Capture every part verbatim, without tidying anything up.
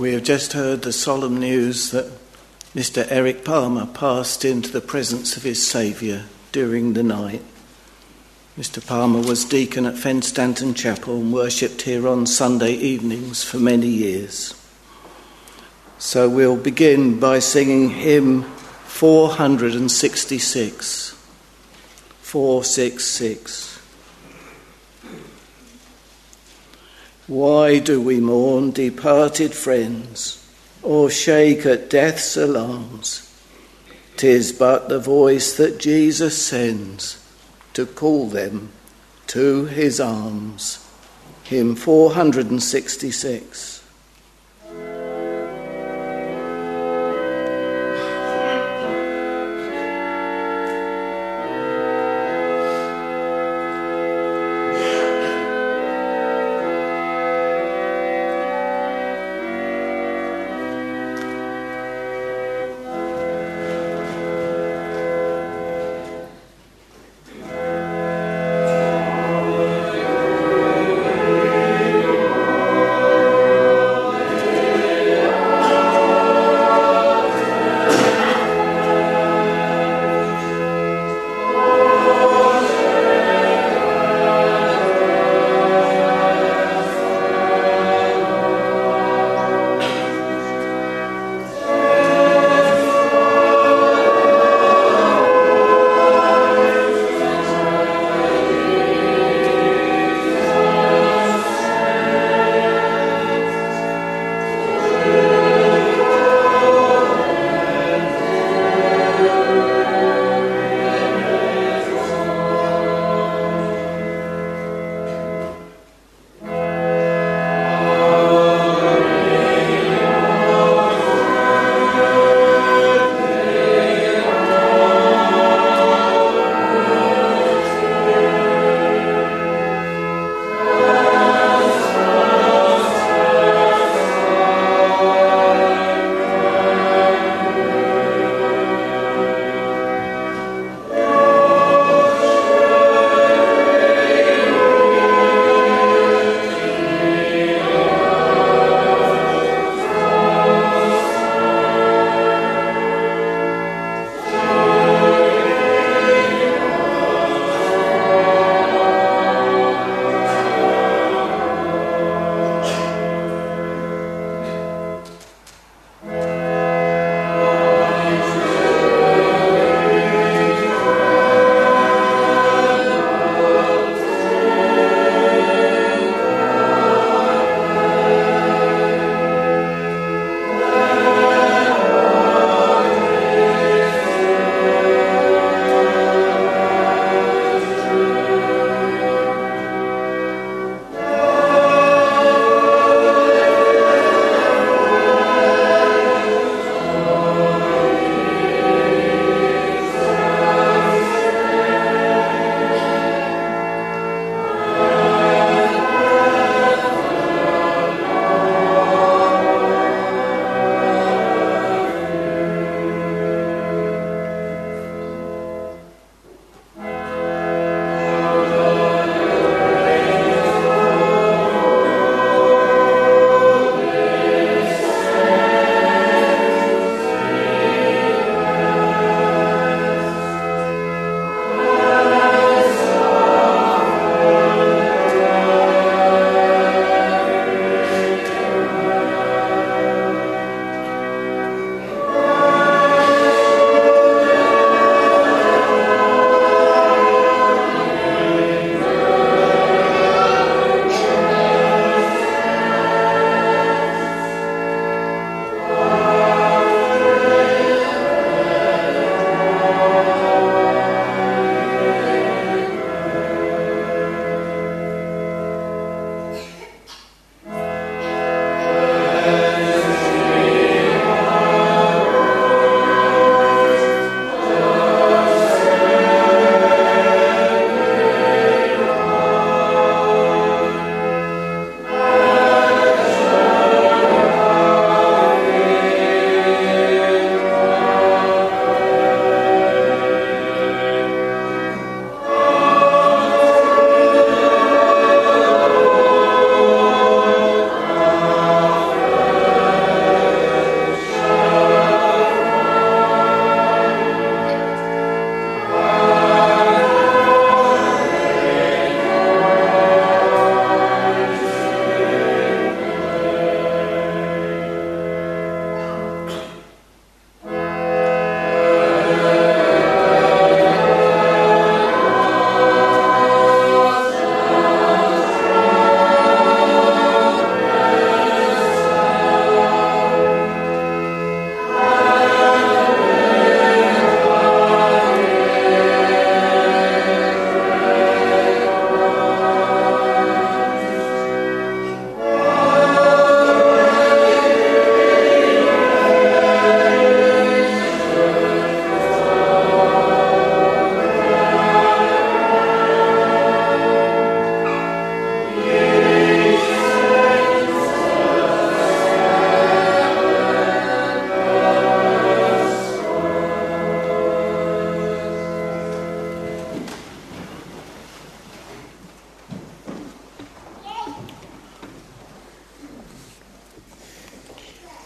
We have just heard the solemn news that Mister Eric Palmer passed into the presence of his Saviour during the night. Mister Palmer was deacon at Fenstanton Chapel and worshipped here on Sunday evenings for many years. So we'll begin by singing hymn four hundred sixty-six. four sixty-six. Why do we mourn departed friends, or shake at death's alarms? 'Tis but the voice that Jesus sends to call them to his arms. Hymn four hundred sixty-six. Amen.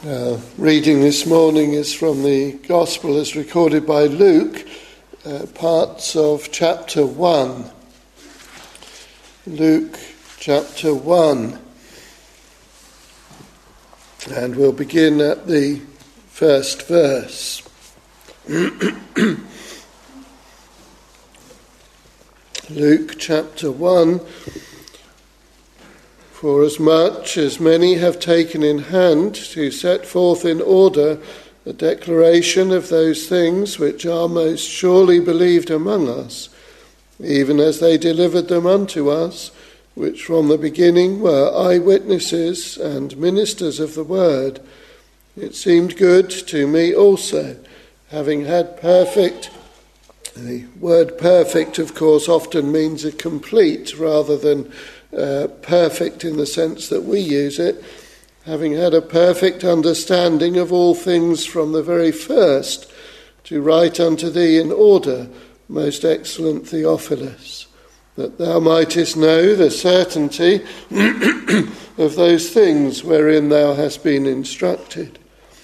Uh, reading this morning is from the Gospel as recorded by Luke, uh, parts of chapter one. Luke chapter one. And we'll begin at the first verse. Luke chapter one. Forasmuch as many have taken in hand to set forth in order a declaration of those things which are most surely believed among us, even as they delivered them unto us, which from the beginning were eyewitnesses and ministers of the word, it seemed good to me also, having had perfect, the word perfect, of course, often means a complete rather than Uh, perfect in the sense that we use it, having had a perfect understanding of all things from the very first, to write unto thee in order, most excellent Theophilus, that thou mightest know the certainty of those things wherein thou hast been instructed.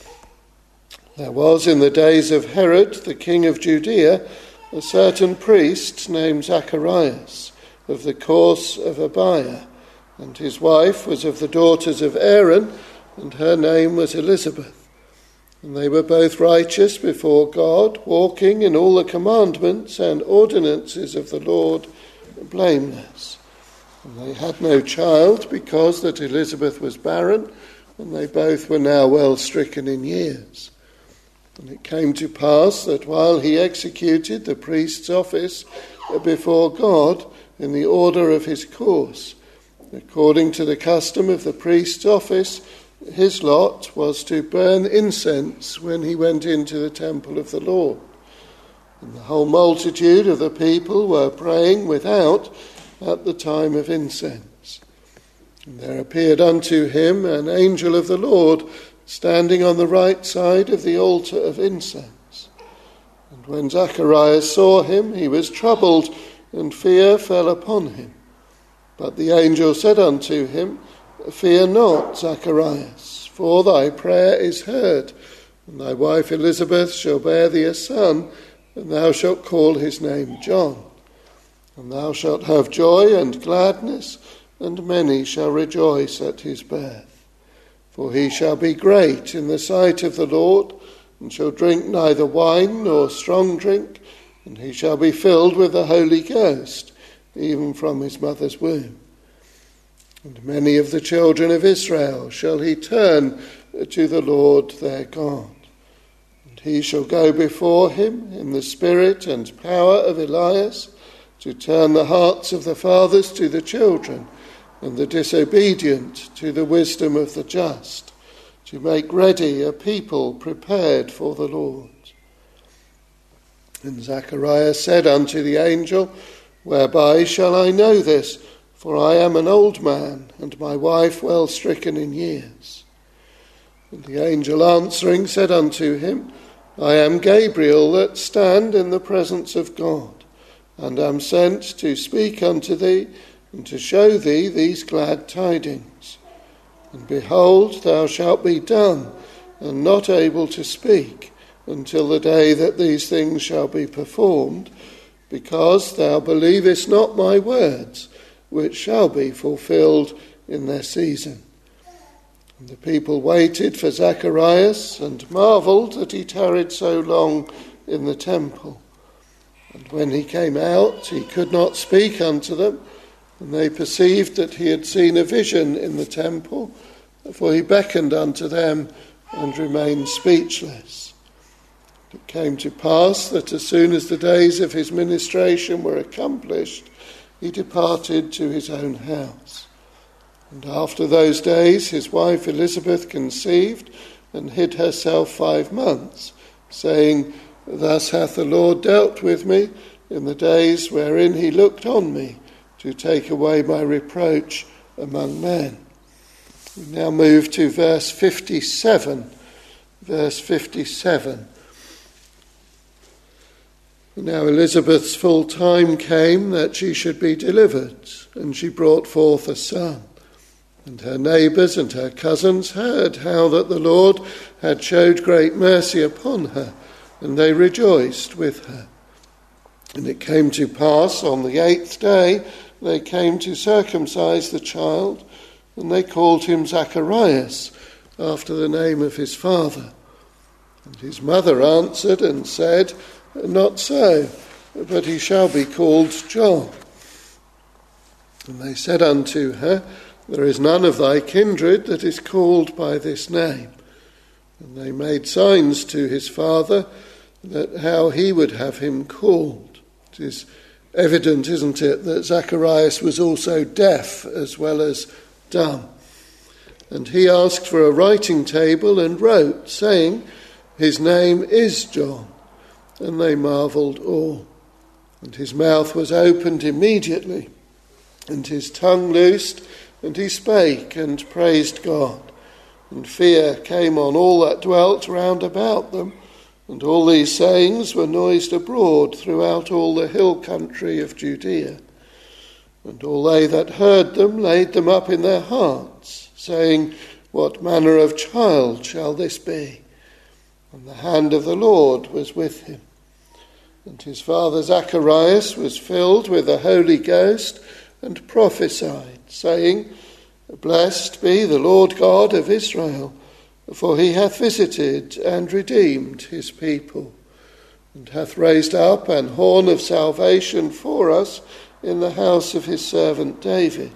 There was in the days of Herod, the king of Judea, a certain priest named Zacharias, of the course of Abiah, and his wife was of the daughters of Aaron, and her name was Elizabeth. And they were both righteous before God, walking in all the commandments and ordinances of the Lord, blameless. And they had no child, because that Elizabeth was barren, and they both were now well stricken in years. And it came to pass that while he executed the priest's office before God, in the order of his course, according to the custom of the priest's office, his lot was to burn incense when he went into the temple of the Lord. And the whole multitude of the people were praying without at the time of incense. And there appeared unto him an angel of the Lord, standing on the right side of the altar of incense. And when Zacharias saw him, he was troubled, and fear fell upon him. But the angel said unto him, Fear not, Zacharias, for thy prayer is heard, and thy wife Elizabeth shall bear thee a son, and thou shalt call his name John. And thou shalt have joy and gladness, and many shall rejoice at his birth. For he shall be great in the sight of the Lord, and shall drink neither wine nor strong drink, and he shall be filled with the Holy Ghost, even from his mother's womb. And many of the children of Israel shall he turn to the Lord their God. And he shall go before him in the spirit and power of Elias, to turn the hearts of the fathers to the children, and the disobedient to the wisdom of the just, to make ready a people prepared for the Lord. And Zacharias said unto the angel, Whereby shall I know this? For I am an old man, and my wife well stricken in years. And the angel answering said unto him, I am Gabriel, that stand in the presence of God, and am sent to speak unto thee, and to show thee these glad tidings. And behold, thou shalt be dumb, and not able to speak, until the day that these things shall be performed, because thou believest not my words, which shall be fulfilled in their season. And the people waited for Zacharias, and marvelled that he tarried so long in the temple. And when he came out, he could not speak unto them, and they perceived that he had seen a vision in the temple, for he beckoned unto them, and remained speechless. It came to pass that as soon as the days of his ministration were accomplished, he departed to his own house. And after those days his wife Elizabeth conceived, and hid herself five months, saying, Thus hath the Lord dealt with me in the days wherein he looked on me, to take away my reproach among men. We now move to verse fifty-seven. Verse fifty-seven. Now Elizabeth's full time came that she should be delivered, and she brought forth a son. And her neighbours and her cousins heard how that the Lord had showed great mercy upon her, and they rejoiced with her. And it came to pass on the eighth day, they came to circumcise the child, and they called him Zacharias, after the name of his father. And his mother answered and said, Not so, but he shall be called John. And they said unto her, There is none of thy kindred that is called by this name. And they made signs to his father that how he would have him called. It is evident, isn't it, that Zacharias was also deaf as well as dumb. And he asked for a writing table and wrote, saying, His name is John. And they marvelled all. And his mouth was opened immediately, and his tongue loosed, and he spake and praised God. And fear came on all that dwelt round about them, and all these sayings were noised abroad throughout all the hill country of Judea. And all they that heard them laid them up in their hearts, saying, What manner of child shall this be? And the hand of the Lord was with him. And his father Zacharias was filled with the Holy Ghost, and prophesied, saying, Blessed be the Lord God of Israel, for he hath visited and redeemed his people, and hath raised up an horn of salvation for us in the house of his servant David,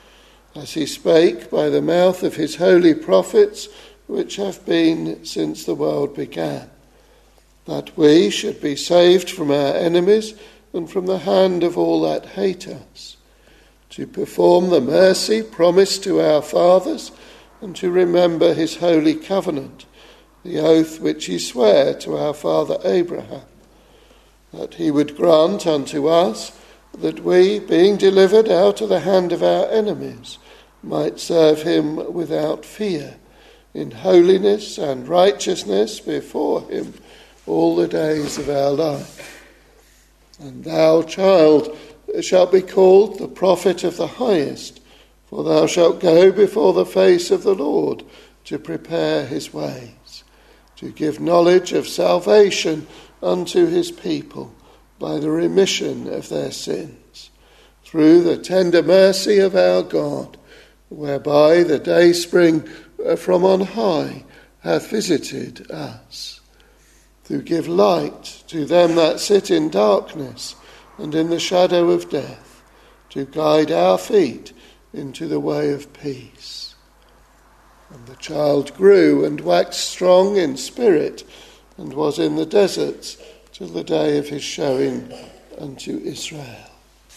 as he spake by the mouth of his holy prophets, which have been since the world began, that we should be saved from our enemies and from the hand of all that hate us, to perform the mercy promised to our fathers, and to remember his holy covenant, the oath which he sware to our father Abraham, that he would grant unto us that we, being delivered out of the hand of our enemies, might serve him without fear, in holiness and righteousness before him all the days of our life. And thou, child, shalt be called the prophet of the highest, for thou shalt go before the face of the Lord to prepare his ways, to give knowledge of salvation unto his people by the remission of their sins, through the tender mercy of our God, whereby the dayspring from on high hath visited us, to give light to them that sit in darkness and in the shadow of death, to guide our feet into the way of peace. And the child grew and waxed strong in spirit, and was in the deserts till the day of his showing unto Israel.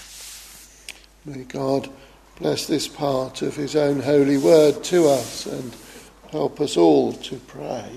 May God bless this part of his own holy word to us, and help us all to pray.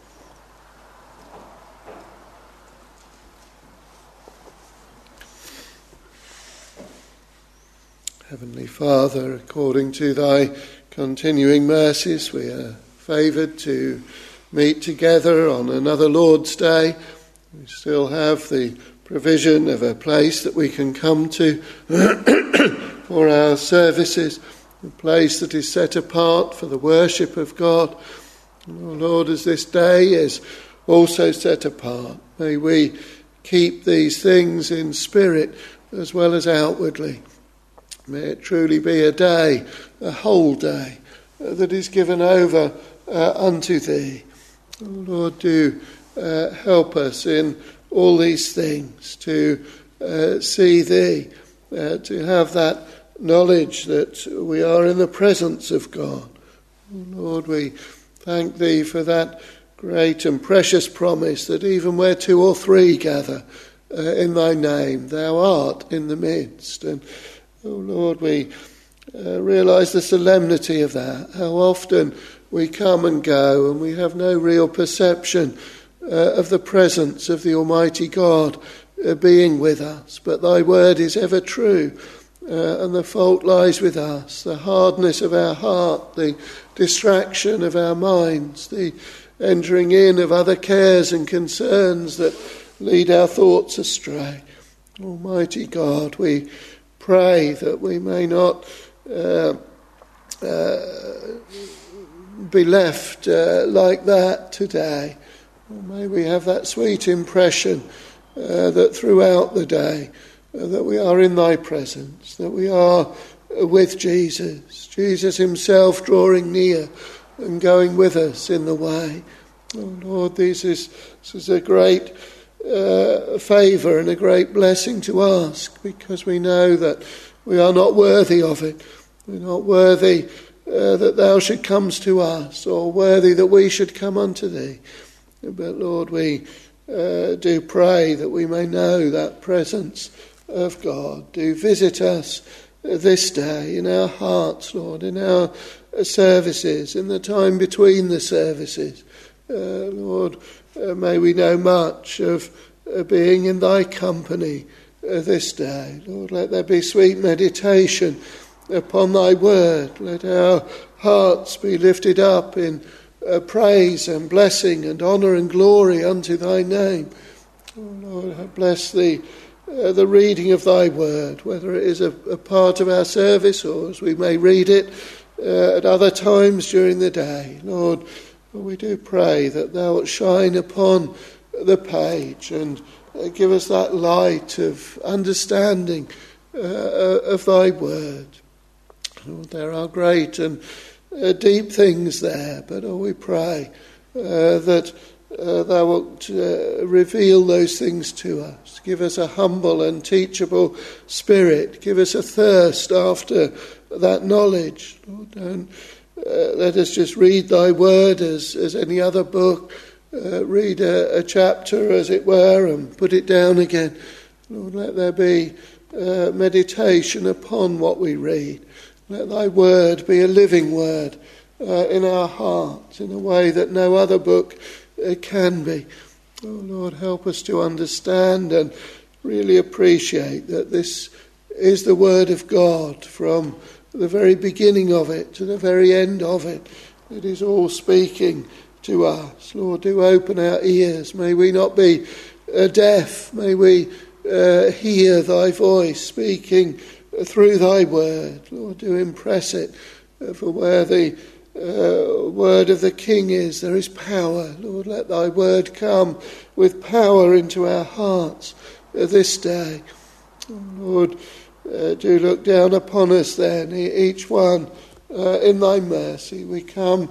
Heavenly Father, according to thy continuing mercies, we are favoured to meet together on another Lord's Day. We still have the provision of a place that we can come to for our services, a place that is set apart for the worship of God. And, oh Lord, as this day is also set apart, may we keep these things in spirit as well as outwardly. May it truly be a day, a whole day, uh, that is given over uh, unto thee. Oh Lord, do uh, help us in all these things to uh, see thee, uh, to have that knowledge that we are in the presence of God. Oh Lord, we thank thee for that great and precious promise that even where two or three gather uh, in thy name, thou art in the midst. And oh Lord, we uh, realise the solemnity of that, how often we come and go and we have no real perception uh, of the presence of the Almighty God uh, being with us. But thy word is ever true, uh, and the fault lies with us, the hardness of our heart, the distraction of our minds, the entering in of other cares and concerns that lead our thoughts astray. Almighty God, we pray that we may not uh, uh, be left uh, like that today. Or may we have that sweet impression uh, that throughout the day uh, that we are in thy presence, that we are with Jesus, Jesus himself drawing near and going with us in the way. Oh Lord, this is, this is a great uh, favour and a great blessing to ask, because we know that we are not worthy of it. We're not worthy uh, that thou should come to us, or worthy that we should come unto thee. But Lord, we uh, do pray that we may know that presence of God. Do visit us this day in our hearts, Lord, in our services, in the time between the services. Uh, Lord, uh, may we know much of uh, being in thy company uh, this day. Lord, let there be sweet meditation upon thy word. Let our hearts be lifted up in uh, praise and blessing and honour and glory unto thy name. Oh Lord, bless thee. Uh, the reading of thy word, whether it is a, a part of our service or as we may read it uh, at other times during the day. Lord, we do pray that thou wilt shine upon the page and uh, give us that light of understanding uh, of thy word. Lord, there are great and uh, deep things there, but oh, we pray uh, that Uh, thou wilt uh, reveal those things to us. Give us a humble and teachable spirit. Give us a thirst after that knowledge. Lord, don't uh, let us just read thy word as, as any other book. Uh, read a, a chapter, as it were, and put it down again. Lord, let there be uh, meditation upon what we read. Let thy word be a living word uh, in our hearts in a way that no other book it can be. Oh Lord, help us to understand and really appreciate that this is the word of God from the very beginning of it to the very end of it. It is all speaking to us. Lord, do open our ears. May we not be uh, deaf. May we uh, hear thy voice speaking through thy word. Lord, do impress it, uh, for where the Uh, word of the King is, there is power. Lord, let thy word come with power into our hearts uh, this day. Oh, Lord, uh, do look down upon us then, each one uh, in thy mercy. We come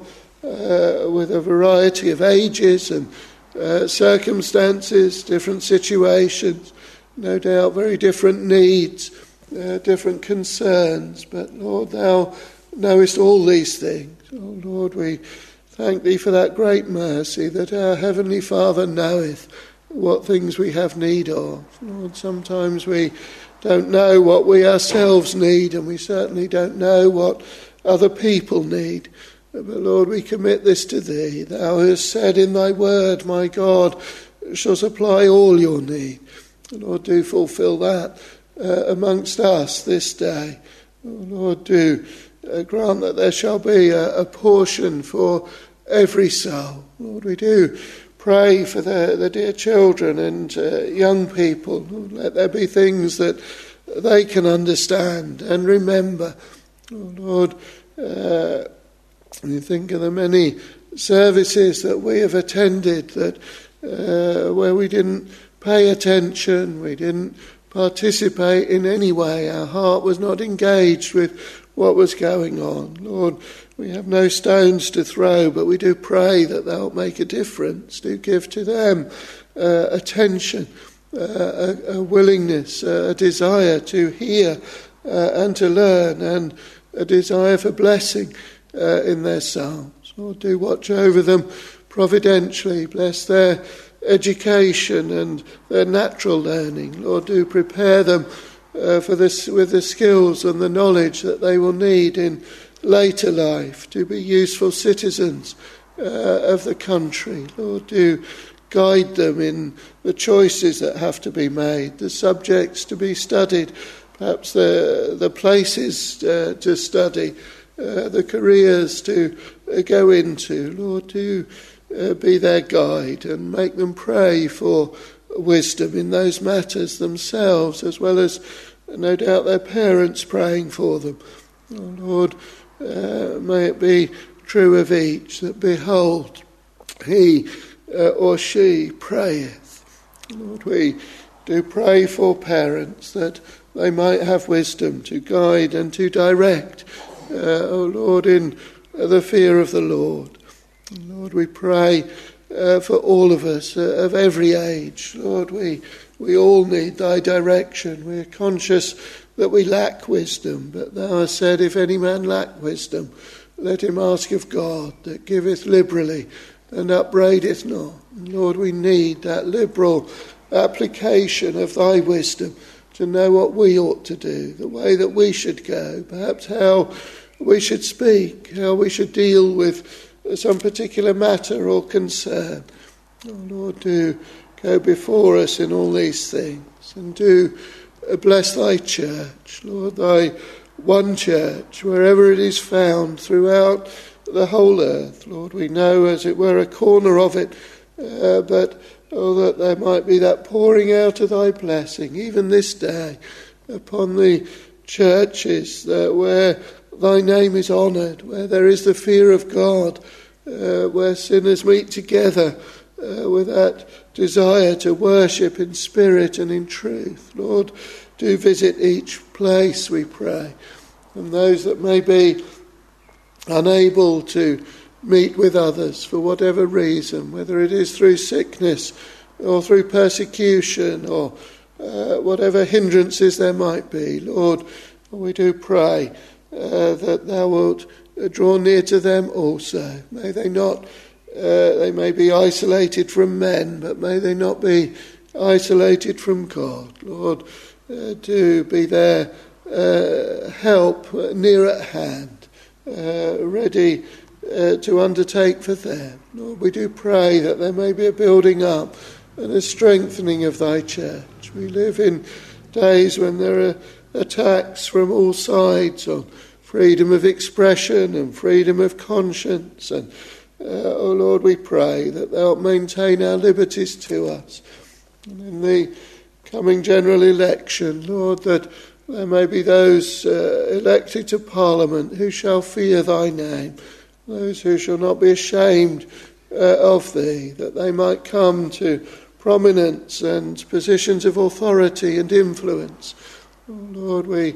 uh, with a variety of ages and uh, circumstances, different situations, no doubt very different needs, uh, different concerns, but Lord, thou knowest all these things. Oh Lord, we thank thee for that great mercy that our Heavenly Father knoweth what things we have need of. Lord, sometimes we don't know what we ourselves need, and we certainly don't know what other people need. But Lord, we commit this to thee. Thou hast said in thy word, my God shall supply all your need. Lord, do fulfill that uh, amongst us this day. Oh Lord, do Uh, grant that there shall be a, a portion for every soul. Lord, we do pray for the, the dear children and uh, young people. Lord, let there be things that they can understand and remember. Oh Lord, uh, you think of the many services that we have attended that uh, where we didn't pay attention, we didn't participate in any way, our heart was not engaged with what was going on. Lord, we have no stones to throw, but we do pray that thou wilt make a difference. Do give to them uh, attention, uh, a, a willingness, uh, a desire to hear uh, and to learn, and a desire for blessing uh, in their souls. Lord, do watch over them providentially. Bless their education and their natural learning. Lord, do prepare them Uh, for this, with the skills and the knowledge that they will need in later life to be useful citizens uh, of the country. Lord, do guide them in the choices that have to be made, the subjects to be studied, perhaps the the places uh, to study, uh, the careers to uh, go into. Lord, do uh, be their guide and make them pray for wisdom in those matters themselves, as well as no doubt their parents praying for them. Oh Lord, uh, may it be true of each, that behold, he uh, or she prayeth. Lord, we do pray for parents that they might have wisdom to guide and to direct, uh, O Lord, in the fear of the Lord. Lord, we pray uh, for all of us uh, of every age. Lord, we we all need thy direction. We are conscious that we lack wisdom, but thou hast said, if any man lack wisdom, let him ask of God, that giveth liberally and upbraideth not. Lord, we need that liberal application of thy wisdom to know what we ought to do, the way that we should go, perhaps how we should speak, how we should deal with some particular matter or concern. Oh, Lord, do go before us in all these things, and do bless thy church, Lord, thy one church, wherever it is found throughout the whole earth. Lord, we know, as it were, a corner of it, uh, but oh, that there might be that pouring out of thy blessing, even this day, upon the churches uh, where thy name is honoured, where there is the fear of God, uh, where sinners meet together uh, with that desire to worship in spirit and in truth. Lord, do visit each place, we pray, and those that may be unable to meet with others for whatever reason, whether it is through sickness or through persecution or uh, whatever hindrances there might be. Lord, we do pray uh, that thou wilt draw near to them also. May they not, uh, they may be isolated from men, but may they not be isolated from God. Lord, uh, do be their uh, help near at hand, uh, ready uh, to undertake for them. Lord, we do pray that there may be a building up and a strengthening of thy church. We live in days when there are attacks from all sides on freedom of expression and freedom of conscience. And, uh, oh Lord, we pray that thou maintain our liberties to us. And in the coming general election, Lord, that there may be those uh, elected to Parliament who shall fear thy name, those who shall not be ashamed uh, of thee, that they might come to prominence and positions of authority and influence. Oh Lord, we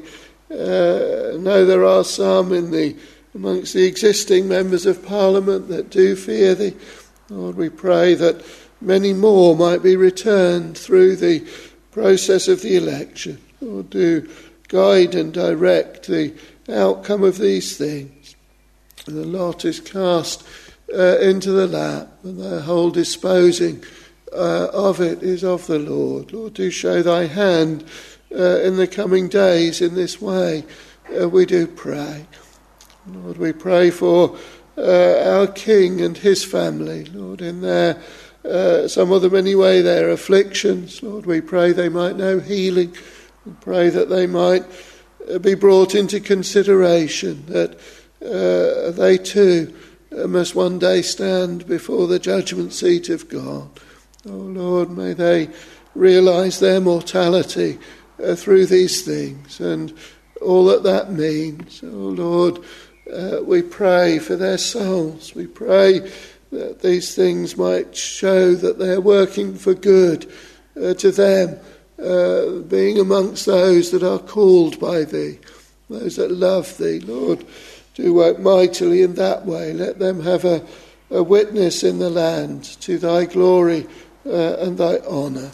uh, know there are some in the amongst the existing members of Parliament that do fear thee. Lord, we pray that many more might be returned through the process of the election. Lord, do guide and direct the outcome of these things. And the lot is cast uh, into the lap, and the whole disposing uh, of it is of the Lord. Lord, do show thy hand uh, in the coming days in this way, uh, we do pray. Lord, we pray for uh, our King and his family, Lord, in their Uh, some of them anyway, their afflictions. Lord, we pray they might know healing. We pray that they might uh, be brought into consideration, that uh, they too uh, must one day stand before the judgment seat of God. Oh Lord, may they realise their mortality uh, through these things and all that that means. Oh Lord, uh, we pray for their souls. We pray that these things might show that they are working for good uh, to them, uh, being amongst those that are called by thee, those that love thee. Lord, do work mightily in that way. Let them have a, a witness in the land to thy glory uh, and thy honour.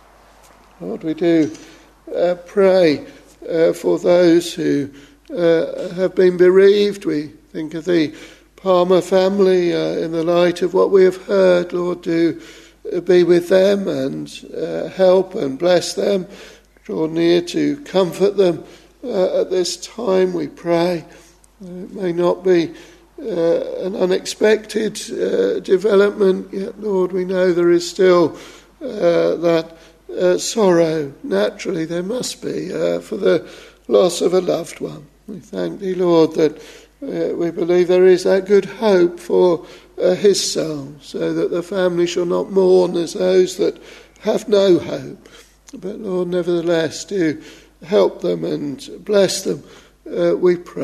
Lord, we do uh, pray uh, for those who uh, have been bereaved. We think of the Palmer family, uh, in the light of what we have heard. Lord, do uh, be with them and uh, help and bless them. Draw near to comfort them uh, at this time, we pray. Uh, it may not be uh, an unexpected uh, development, yet, Lord, we know there is still uh, that uh, sorrow. Naturally, there must be uh, for the loss of a loved one. We thank thee, Lord, that Uh, we believe there is that good hope for uh, his soul, so that the family shall not mourn as those that have no hope. But Lord, nevertheless, do help them and bless them, uh, we pray.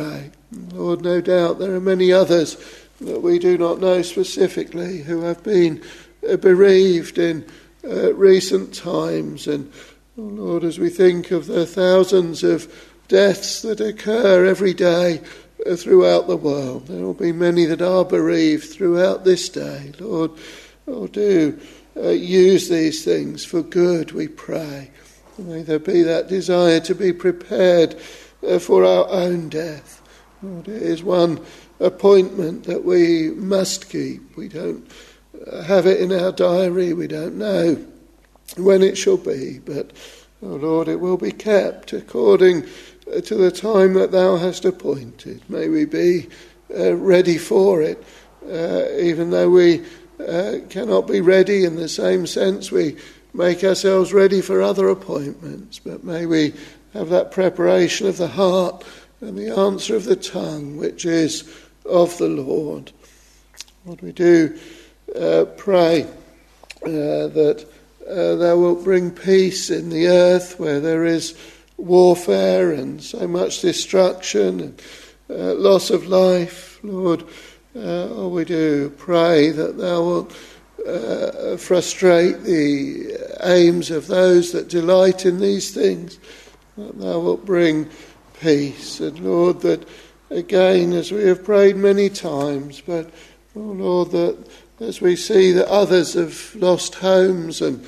Lord, no doubt there are many others that we do not know specifically who have been uh, bereaved in uh, recent times. And, oh Lord, as we think of the thousands of deaths that occur every day uh, throughout the world, there will be many that are bereaved throughout this day. Lord, oh, do uh, use these things for good, we pray. May there be that desire to be prepared uh, for our own death. Lord, it is one appointment that we must keep. We don't have it in our diary. We don't know when it shall be. But, oh Lord, it will be kept according to the time that thou hast appointed. May we be uh, ready for it, uh, even though we uh, cannot be ready in the same sense we make ourselves ready for other appointments. But may we have that preparation of the heart and the answer of the tongue, which is of the Lord. Lord, we do uh, pray uh, that uh, thou wilt bring peace in the earth where there is warfare and so much destruction and uh, loss of life. Lord, uh, oh, we do pray that thou wilt uh, frustrate the aims of those that delight in these things, that thou wilt bring peace. And Lord, that again, as we have prayed many times, but oh Lord, that as we see that others have lost homes and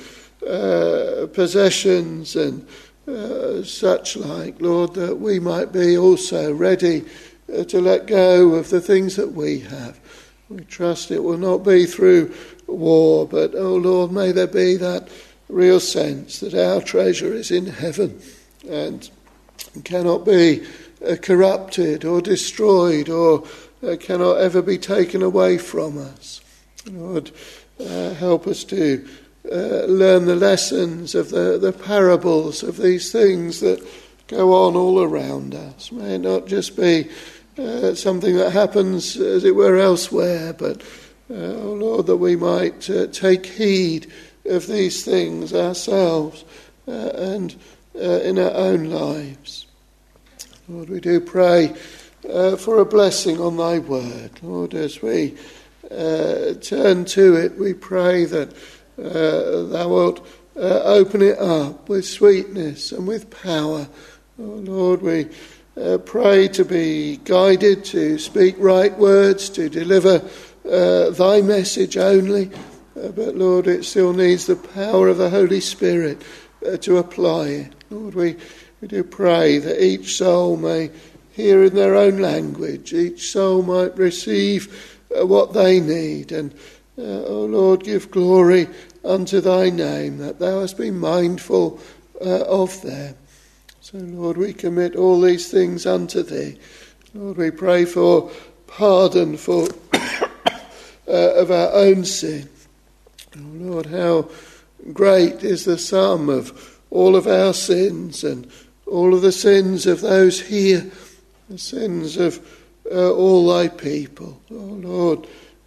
uh, possessions and uh, such like, Lord, that we might be also ready uh, to let go of the things that we have. We trust it will not be through war, but oh Lord, may there be that real sense that our treasure is in heaven and cannot be uh, corrupted or destroyed or uh, cannot ever be taken away from us. Lord, uh, help us to uh, learn the lessons of the, the parables of these things that go on all around us. May it not just be uh, something that happens, as it were, elsewhere, but, uh, oh Lord, that we might uh, take heed of these things ourselves uh, and uh, in our own lives. Lord, we do pray uh, for a blessing on thy word. Lord, as we uh, turn to it, we pray that uh, thou wilt uh, open it up with sweetness and with power. Oh, Lord, we uh, pray to be guided, to speak right words, to deliver uh, thy message only. Uh, but Lord, it still needs the power of the Holy Spirit uh, to apply it. Lord, we, we do pray that each soul may hear in their own language, each soul might receive uh, what they need. And, uh, oh Lord, give glory unto thy name, that thou hast been mindful uh, of them. So, Lord, we commit all these things unto thee. Lord, we pray for pardon for uh, of our own sin. Oh Lord, how great is the sum of all of our sins and all of the sins of those here, the sins of uh, all thy people. Oh Lord,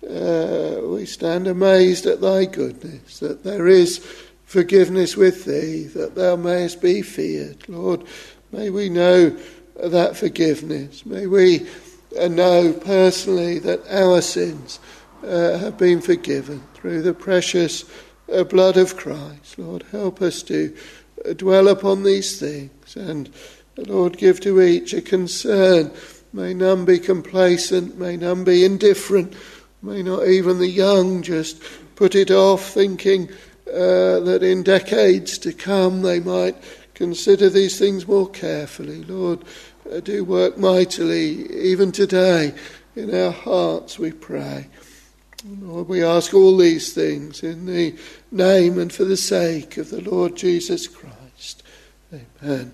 uh, we stand amazed at thy goodness, that there is forgiveness with thee, that thou mayest be feared. Lord, may we know that forgiveness. May we uh, know personally that our sins uh, have been forgiven through the precious uh, blood of Christ. Lord, help us to uh, dwell upon these things, and Lord, give to each a concern. May none be complacent, may none be indifferent, may not even the young just put it off, thinking uh, that in decades to come they might consider these things more carefully. Lord, uh, do work mightily even today in our hearts, we pray. Lord, we ask all these things in the name and for the sake of the Lord Jesus Christ. Amen.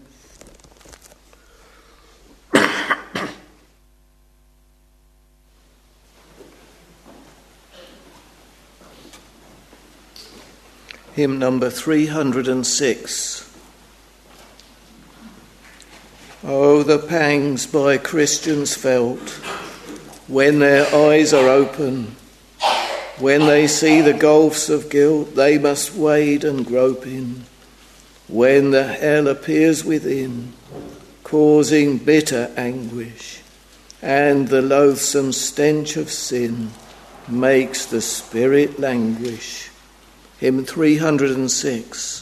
Hymn number three hundred six. Oh, the pangs by Christians felt when their eyes are open, when they see the gulfs of guilt they must wade and grope in, when the hell appears within, causing bitter anguish, and the loathsome stench of sin makes the spirit languish. Hymn three hundred six.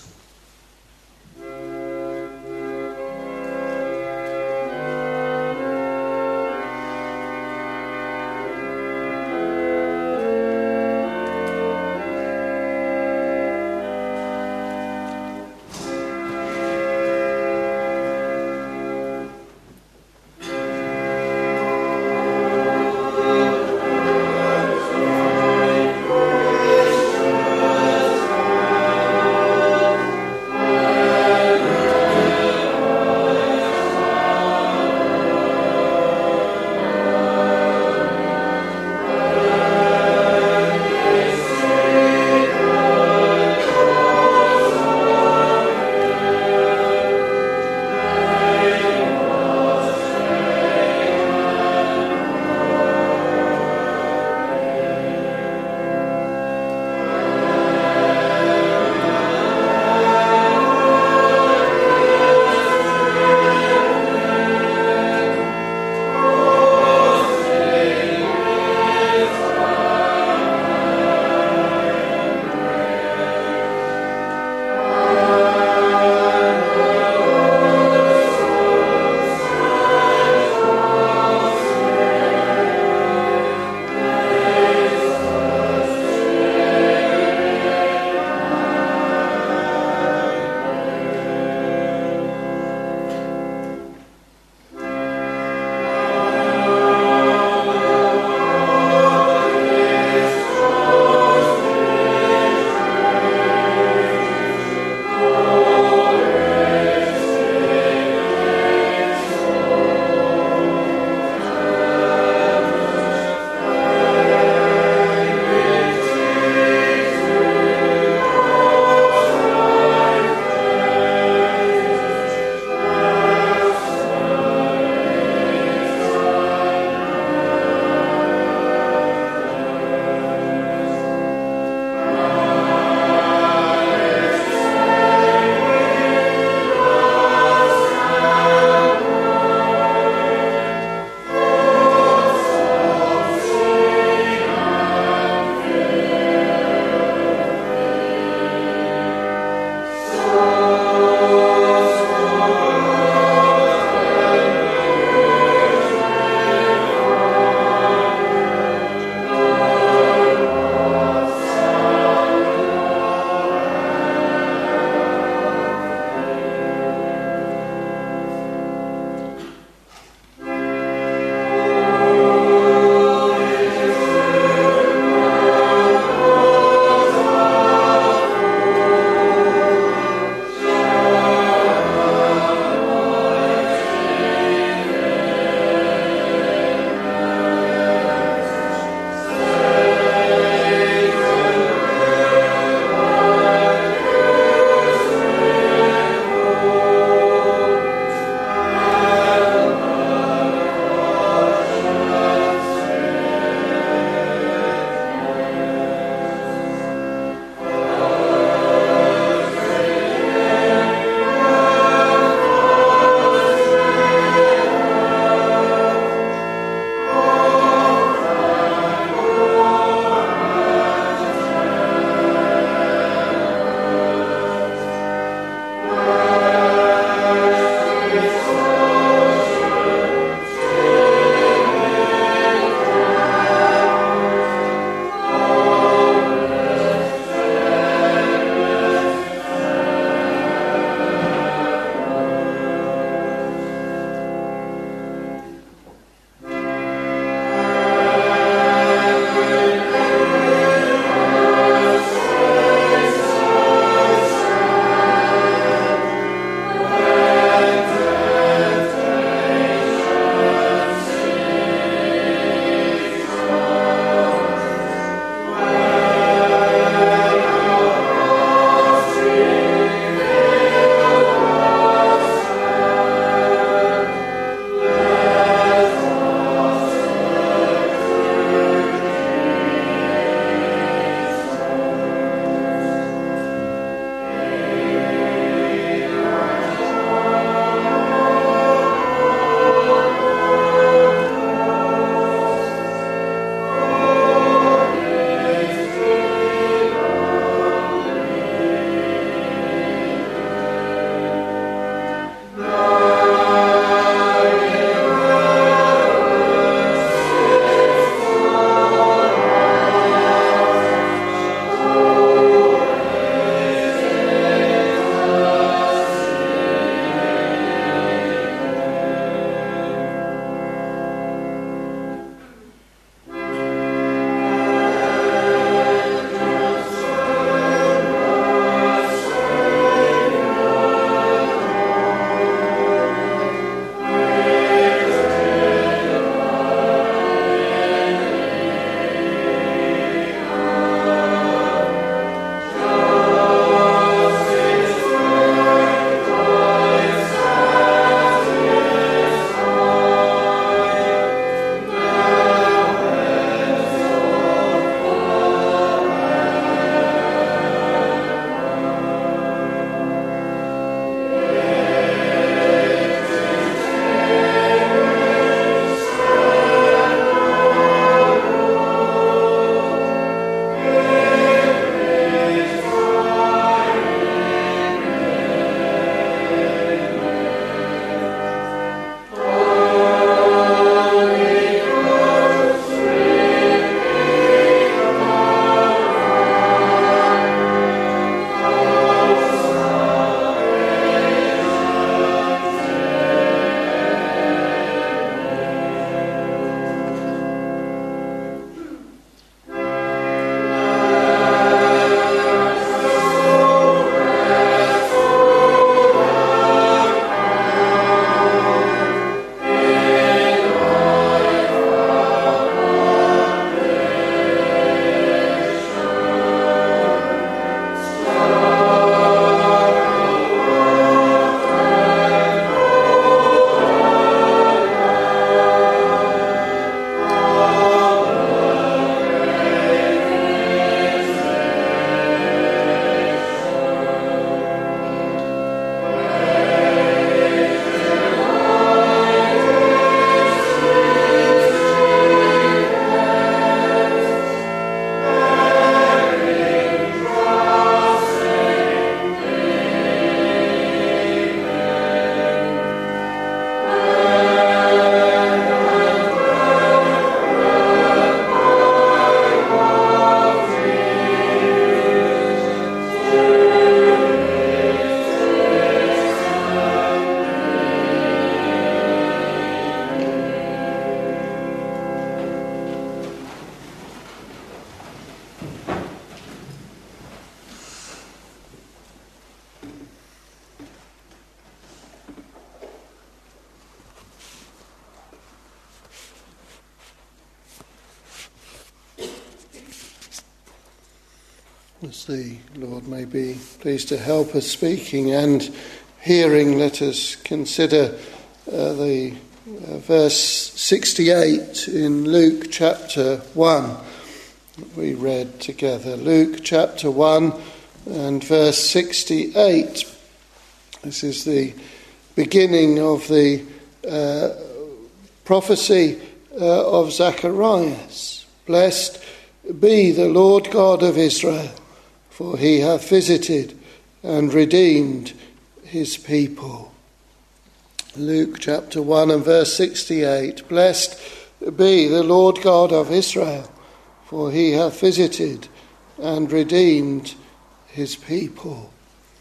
As the Lord may be pleased to help us speaking and hearing, let us consider uh, the uh, verse sixty-eight in Luke chapter one that we read together. Luke chapter one and verse sixty-eight. This is the beginning of the uh, prophecy uh, of Zacharias. Blessed be the Lord God of Israel, for he hath visited and redeemed his people. Luke chapter one and verse sixty-eight. Blessed be the Lord God of Israel, for he hath visited and redeemed his people.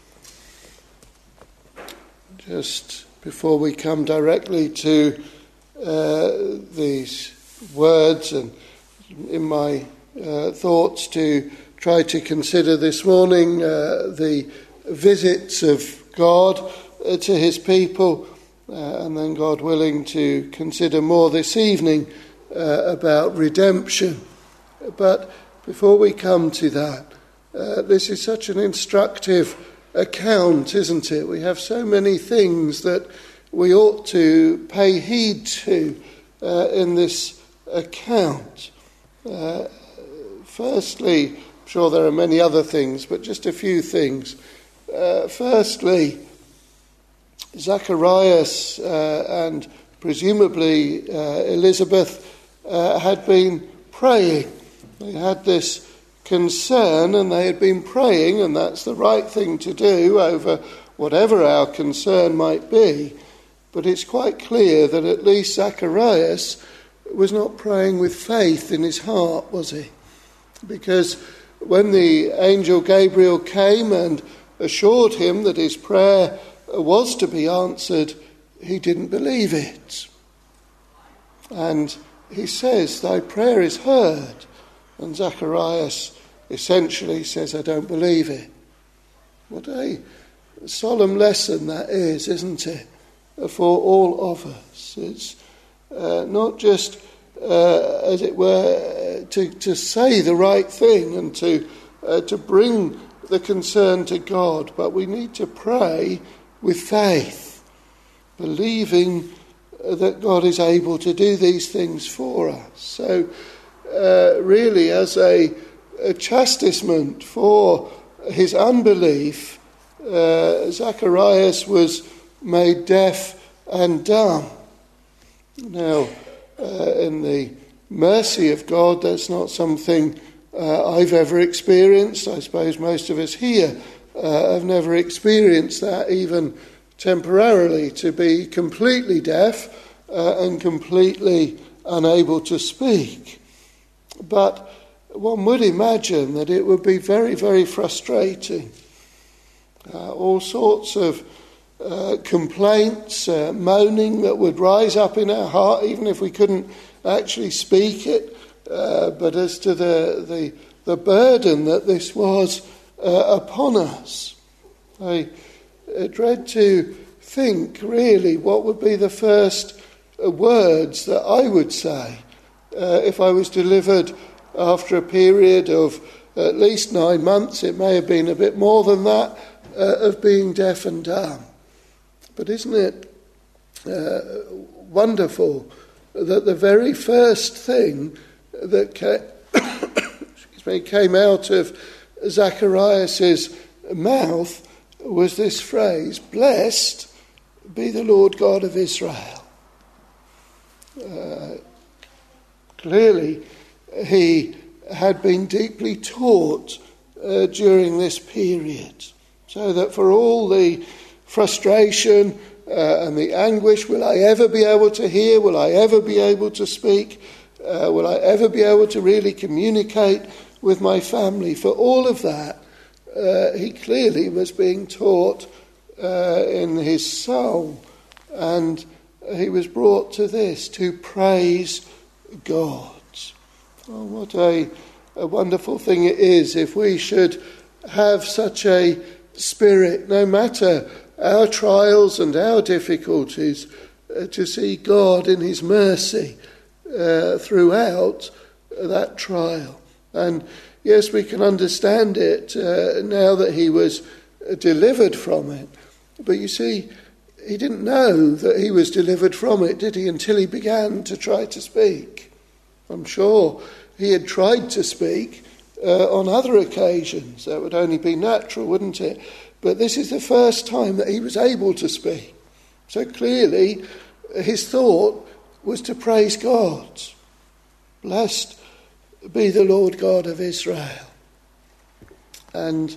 Just before we come directly to uh, these words, and in my uh, thoughts to try to consider this morning uh, the visits of God uh, to his people, uh, and then, God willing, to consider more this evening uh, about redemption. But before we come to that, uh, this is such an instructive account, isn't it? We have so many things that we ought to pay heed to uh, in this account. Uh, firstly, I'm sure there are many other things, but just a few things. Uh, firstly, Zacharias uh, and presumably uh, Elizabeth uh, had been praying. They had this concern and they had been praying, and that's the right thing to do over whatever our concern might be. But it's quite clear that at least Zacharias was not praying with faith in his heart, was he? Because when the angel Gabriel came and assured him that his prayer was to be answered, he didn't believe it. And he says, "Thy prayer is heard." And Zacharias essentially says, "I don't believe it." What a solemn lesson that is, isn't it, for all of us. It's uh, not just, uh, as it were, to, to say the right thing and to uh, to bring the concern to God, but we need to pray with faith, believing that God is able to do these things for us. So uh, really, as a, a chastisement for his unbelief, uh, Zacharias was made deaf and dumb. Now, uh, in the mercy of God, that's not something uh, I've ever experienced. I suppose most of us here uh, have never experienced that, even temporarily, to be completely deaf uh, and completely unable to speak. But one would imagine that it would be very, very frustrating. Uh, all sorts of uh, complaints, uh, moaning that would rise up in our heart, even if we couldn't actually speak it. Uh, but as to the, the the burden that this was uh, upon us, I uh, dread to think really what would be the first uh, words that I would say uh, if I was delivered after a period of at least nine months. It may have been a bit more than that, uh, of being deaf and dumb. But isn't it uh, wonderful that the very first thing that came, excuse me, came out of Zacharias' mouth was this phrase, "Blessed be the Lord God of Israel." Uh, clearly, he had been deeply taught uh, during this period, so that for all the frustration uh, and the anguish, will I ever be able to hear? Will I ever be able to speak? Uh, will I ever be able to really communicate with my family? For all of that, uh, he clearly was being taught uh, in his soul, and he was brought to this, to praise God. Oh, what a, a wonderful thing it is if we should have such a spirit, no matter our trials and our difficulties, uh, to see God in his mercy uh, throughout that trial, And yes, we can understand it uh, now that he was delivered from it. But you see, he didn't know that he was delivered from it, did he, until he began to try to speak. I'm sure he had tried to speak uh, on other occasions. That would only be natural, wouldn't it? But this is the first time that he was able to speak. So clearly, his thought was to praise God. Blessed be the Lord God of Israel. And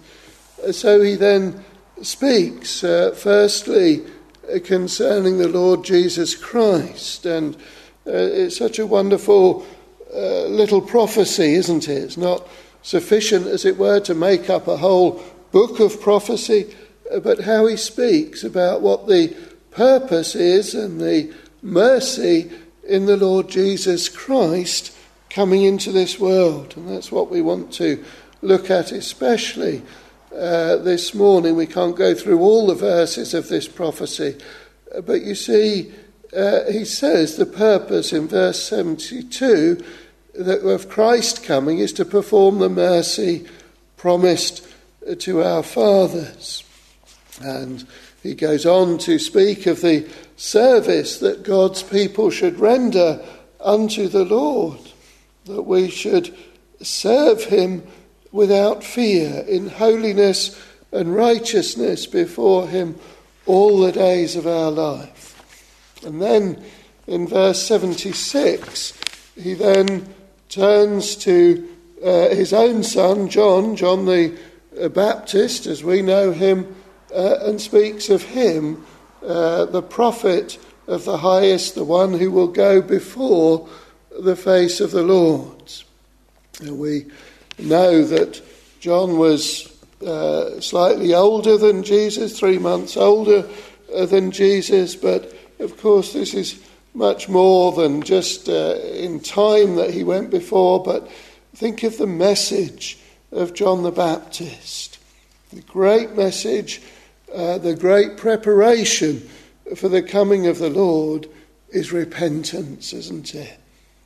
so he then speaks, uh, firstly, uh, concerning the Lord Jesus Christ. And uh, it's such a wonderful uh, little prophecy, isn't it? It's not sufficient, as it were, to make up a whole book of prophecy, uh, but how he speaks about what the purpose is and the mercy in the Lord Jesus Christ coming into this world. And that's what we want to look at especially uh, this morning. We can't go through all the verses of this prophecy, uh, but you see, uh, he says the purpose in verse seventy-two that of Christ coming is to perform the mercy promised to our fathers. And he goes on to speak of the service that God's people should render unto the Lord, that we should serve him without fear, in holiness and righteousness before him all the days of our life. And then in verse seventy-six, he then turns to uh, his own son, John, John the uh, Baptist, as we know him, uh, and speaks of him, uh, the prophet of the highest, the one who will go before the face of the Lord. And we know that John was uh, slightly older than Jesus, three months older uh, than Jesus, but of course this is much more than just uh, in time that he went before, but think of the message of John the Baptist. The great message, uh, the great preparation for the coming of the Lord is repentance, isn't it?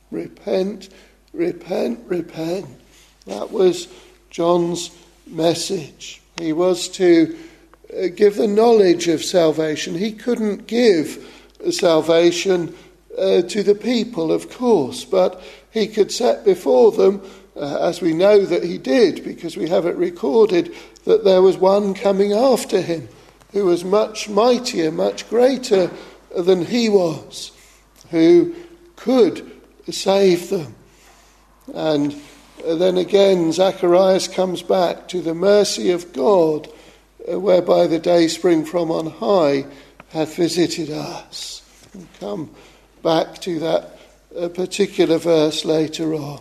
Repent, repent, repent. That was John's message. He was to uh, give the knowledge of salvation. He couldn't give salvation uh, to the people, of course, but he could set before them, uh, as we know that he did, because we have it recorded, that there was one coming after him who was much mightier, much greater than he was, who could save them. And then again, Zacharias comes back to the mercy of God, uh, whereby the day spring from on high hath visited us. We'll come back to that uh, particular verse later on.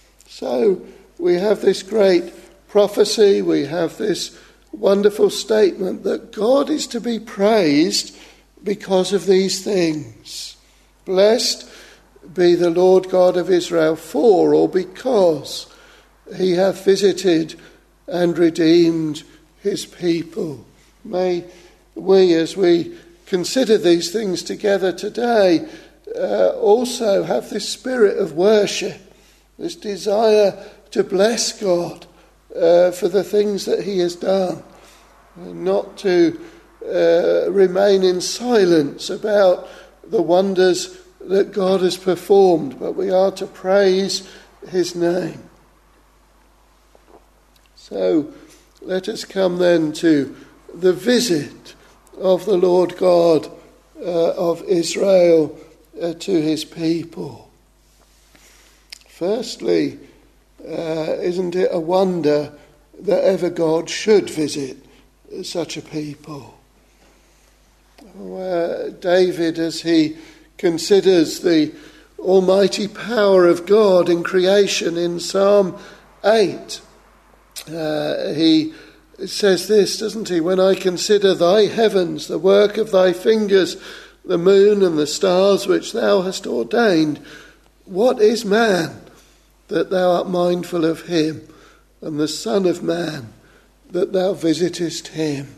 So we have this great prophecy, we have this wonderful statement that God is to be praised because of these things. Blessed be the Lord God of Israel, for or because he hath visited and redeemed his people. May we, as we consider these things together today, uh, also have this spirit of worship, this desire to bless God uh, for the things that he has done, and not to uh, remain in silence about the wonders that God has performed, but we are to praise his name. So let us come then to the visit of the Lord God uh, of Israel uh, to his people. Firstly, uh, isn't it a wonder that ever God should visit such a people? Uh, David, as he considers the almighty power of God in creation in Psalm eight, uh, he says this, doesn't he? When I consider thy heavens, the work of thy fingers, the moon and the stars which thou hast ordained, what is man that thou art mindful of him, and the Son of Man that thou visitest him?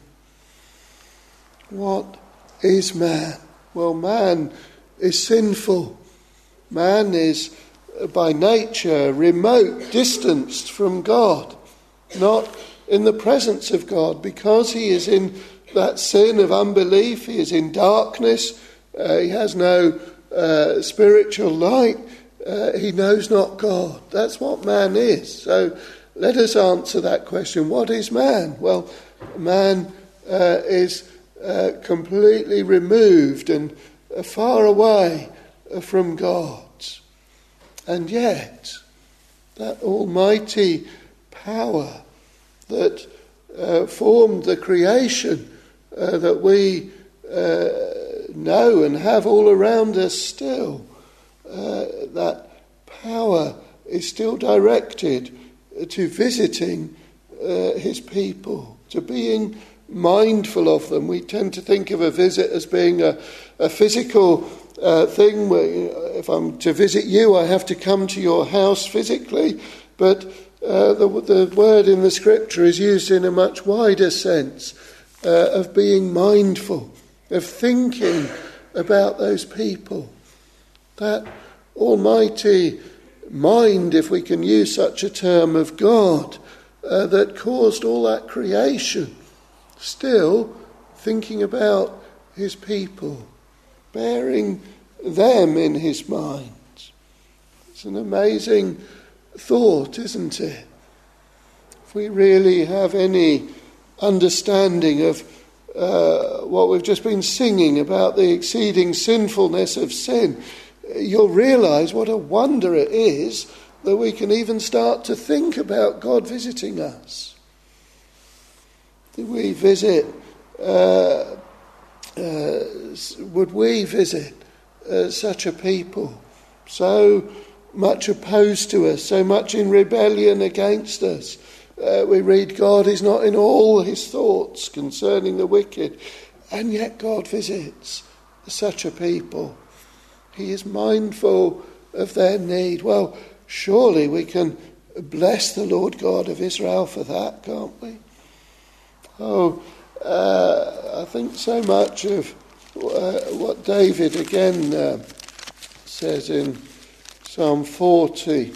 What is man? Well, man is sinful. Man is by nature remote, distanced from God, not in the presence of God, because he is in that sin of unbelief, he is in darkness, uh, he has no uh, spiritual light, uh, he knows not God. That's what man is. So let us answer that question. What is man? Well, man uh, is uh, completely removed and uh, far away uh, from God. And yet, that almighty power that uh, formed the creation uh, that we uh, know and have all around us still, uh, that power is still directed to visiting uh, his people, to being mindful of them. We tend to think of a visit as being a, a physical uh, thing. Where, you know, if I'm to visit you, I have to come to your house physically, but uh, the, the word in the scripture is used in a much wider sense uh, of being mindful, of thinking about those people. That almighty mind, if we can use such a term, of God uh, that caused all that creation, still thinking about his people, bearing them in his mind. It's an amazing thought, isn't it? If we really have any understanding of uh, what we've just been singing about the exceeding sinfulness of sin, you'll realise what a wonder it is that we can even start to think about God visiting us. Did we visit, uh, uh, would we visit uh, such a people, so much opposed to us, so much in rebellion against us? Uh, we read God is not in all his thoughts concerning the wicked, and yet God visits such a people. He is mindful of their need. Well, surely we can bless the Lord God of Israel for that, can't we? Oh, uh, I think so much of uh, what David again uh, says in Psalm forty.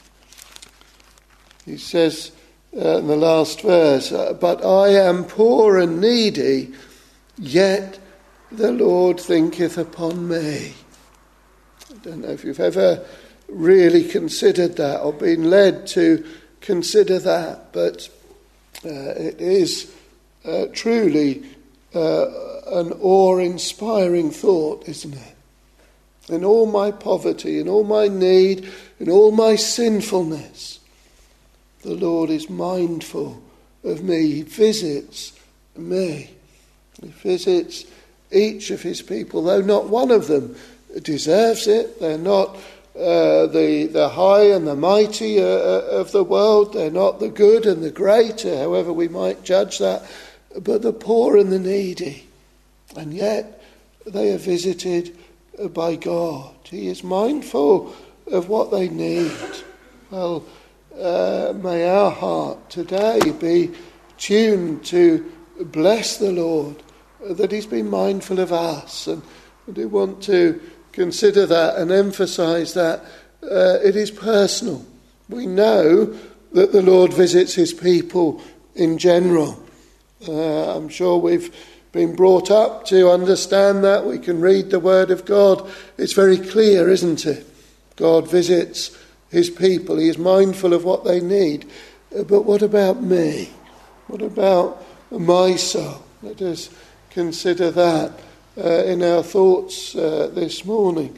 He says uh, in the last verse, "But I am poor and needy, yet the Lord thinketh upon me." I don't know if you've ever really considered that or been led to consider that, but uh, it is uh, truly uh, an awe-inspiring thought, isn't it? In all my poverty, in all my need, in all my sinfulness, the Lord is mindful of me. He visits me. He visits each of his people, though not one of them deserves it. They're not uh, the the high and the mighty uh, of the world. They're not the good and the great, however we might judge that, but the poor and the needy. And yet they are visited by God. He is mindful of what they need. Well, uh, may our heart today be tuned to bless the Lord, that he's been mindful of us. And I do want to consider that and emphasise that uh, it is personal. We know that the Lord visits his people in general. Uh, I'm sure we've been brought up to understand that. We can read the Word of God. It's very clear, isn't it? God visits his people. He is mindful of what they need. Uh, but what about me? What about my soul? Let us consider that uh, in our thoughts uh, this morning.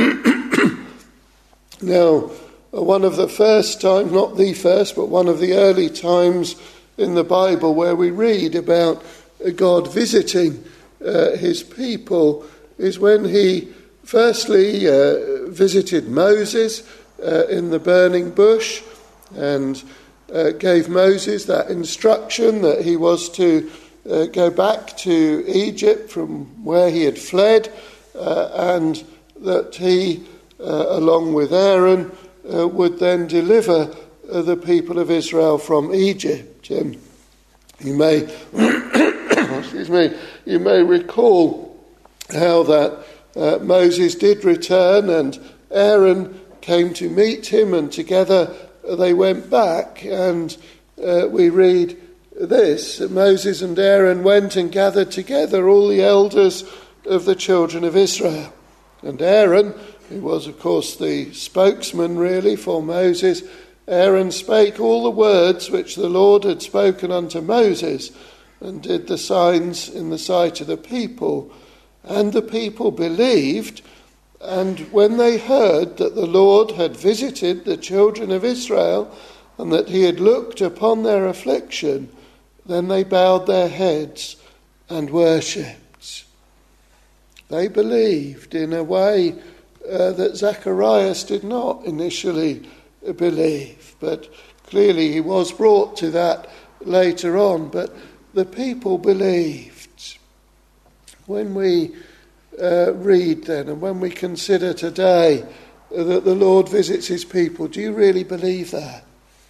Now, one of the first times, not the first, but one of the early times in the Bible where we read about God visiting uh, his people is when he firstly uh, visited Moses uh, in the burning bush and uh, gave Moses that instruction that he was to uh, go back to Egypt from where he had fled uh, and that he, uh, along with Aaron, uh, would then deliver uh, the people of Israel from Egypt. And you may excuse me, you may recall how that uh, Moses did return and Aaron came to meet him, and together they went back. And uh, we read this: Moses and Aaron went and gathered together all the elders of the children of Israel. And Aaron, who was of course the spokesman really for Moses, Aaron spake all the words which the Lord had spoken unto Moses, and did the signs in the sight of the people. And the people believed, and when they heard that the Lord had visited the children of Israel, and that he had looked upon their affliction, then they bowed their heads and worshipped. They believed in a way uh, that Zacharias did not initially believe, but clearly he was brought to that later on. But the people believed. When we uh, read then, and when we consider today that the Lord visits his people, do you really believe that?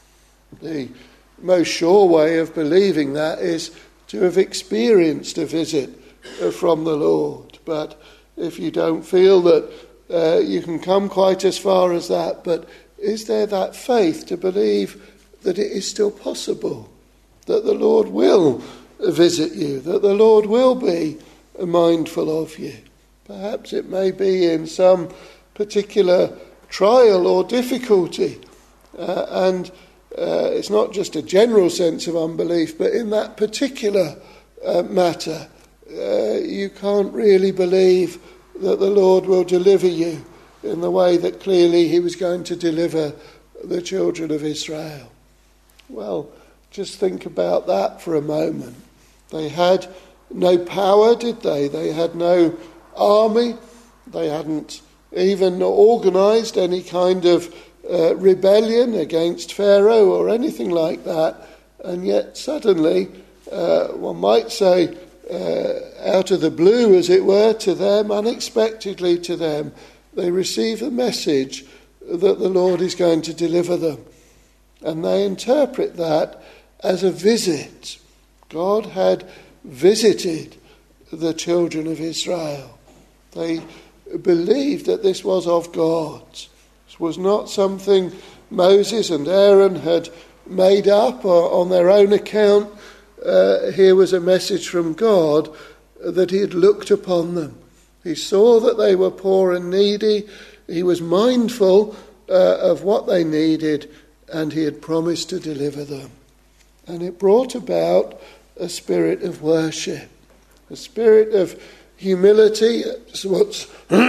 The most sure way of believing that is to have experienced a visit from the Lord. But if you don't feel that uh, you can come quite as far as that, but is there that faith to believe that it is still possible, that the Lord will visit you, that the Lord will be mindful of you? Perhaps it may be in some particular trial or difficulty, uh, and uh, it's not just a general sense of unbelief, but in that particular uh, matter, uh, you can't really believe that the Lord will deliver you in the way that clearly he was going to deliver the children of Israel. Well, just think about that for a moment. They had no power, did they? They had no army. They hadn't even organised any kind of uh, rebellion against Pharaoh or anything like that. And yet suddenly, uh, one might say, uh, out of the blue, as it were, to them, unexpectedly to them, they receive a message that the Lord is going to deliver them. And they interpret that as a visit. God had visited the children of Israel. They believed that this was of God. This was not something Moses and Aaron had made up or on their own account. Uh, here was a message from God that he had looked upon them. He saw that they were poor and needy. He was mindful uh, of what they needed, and he had promised to deliver them. And it brought about a spirit of worship, a spirit of humility. That's what's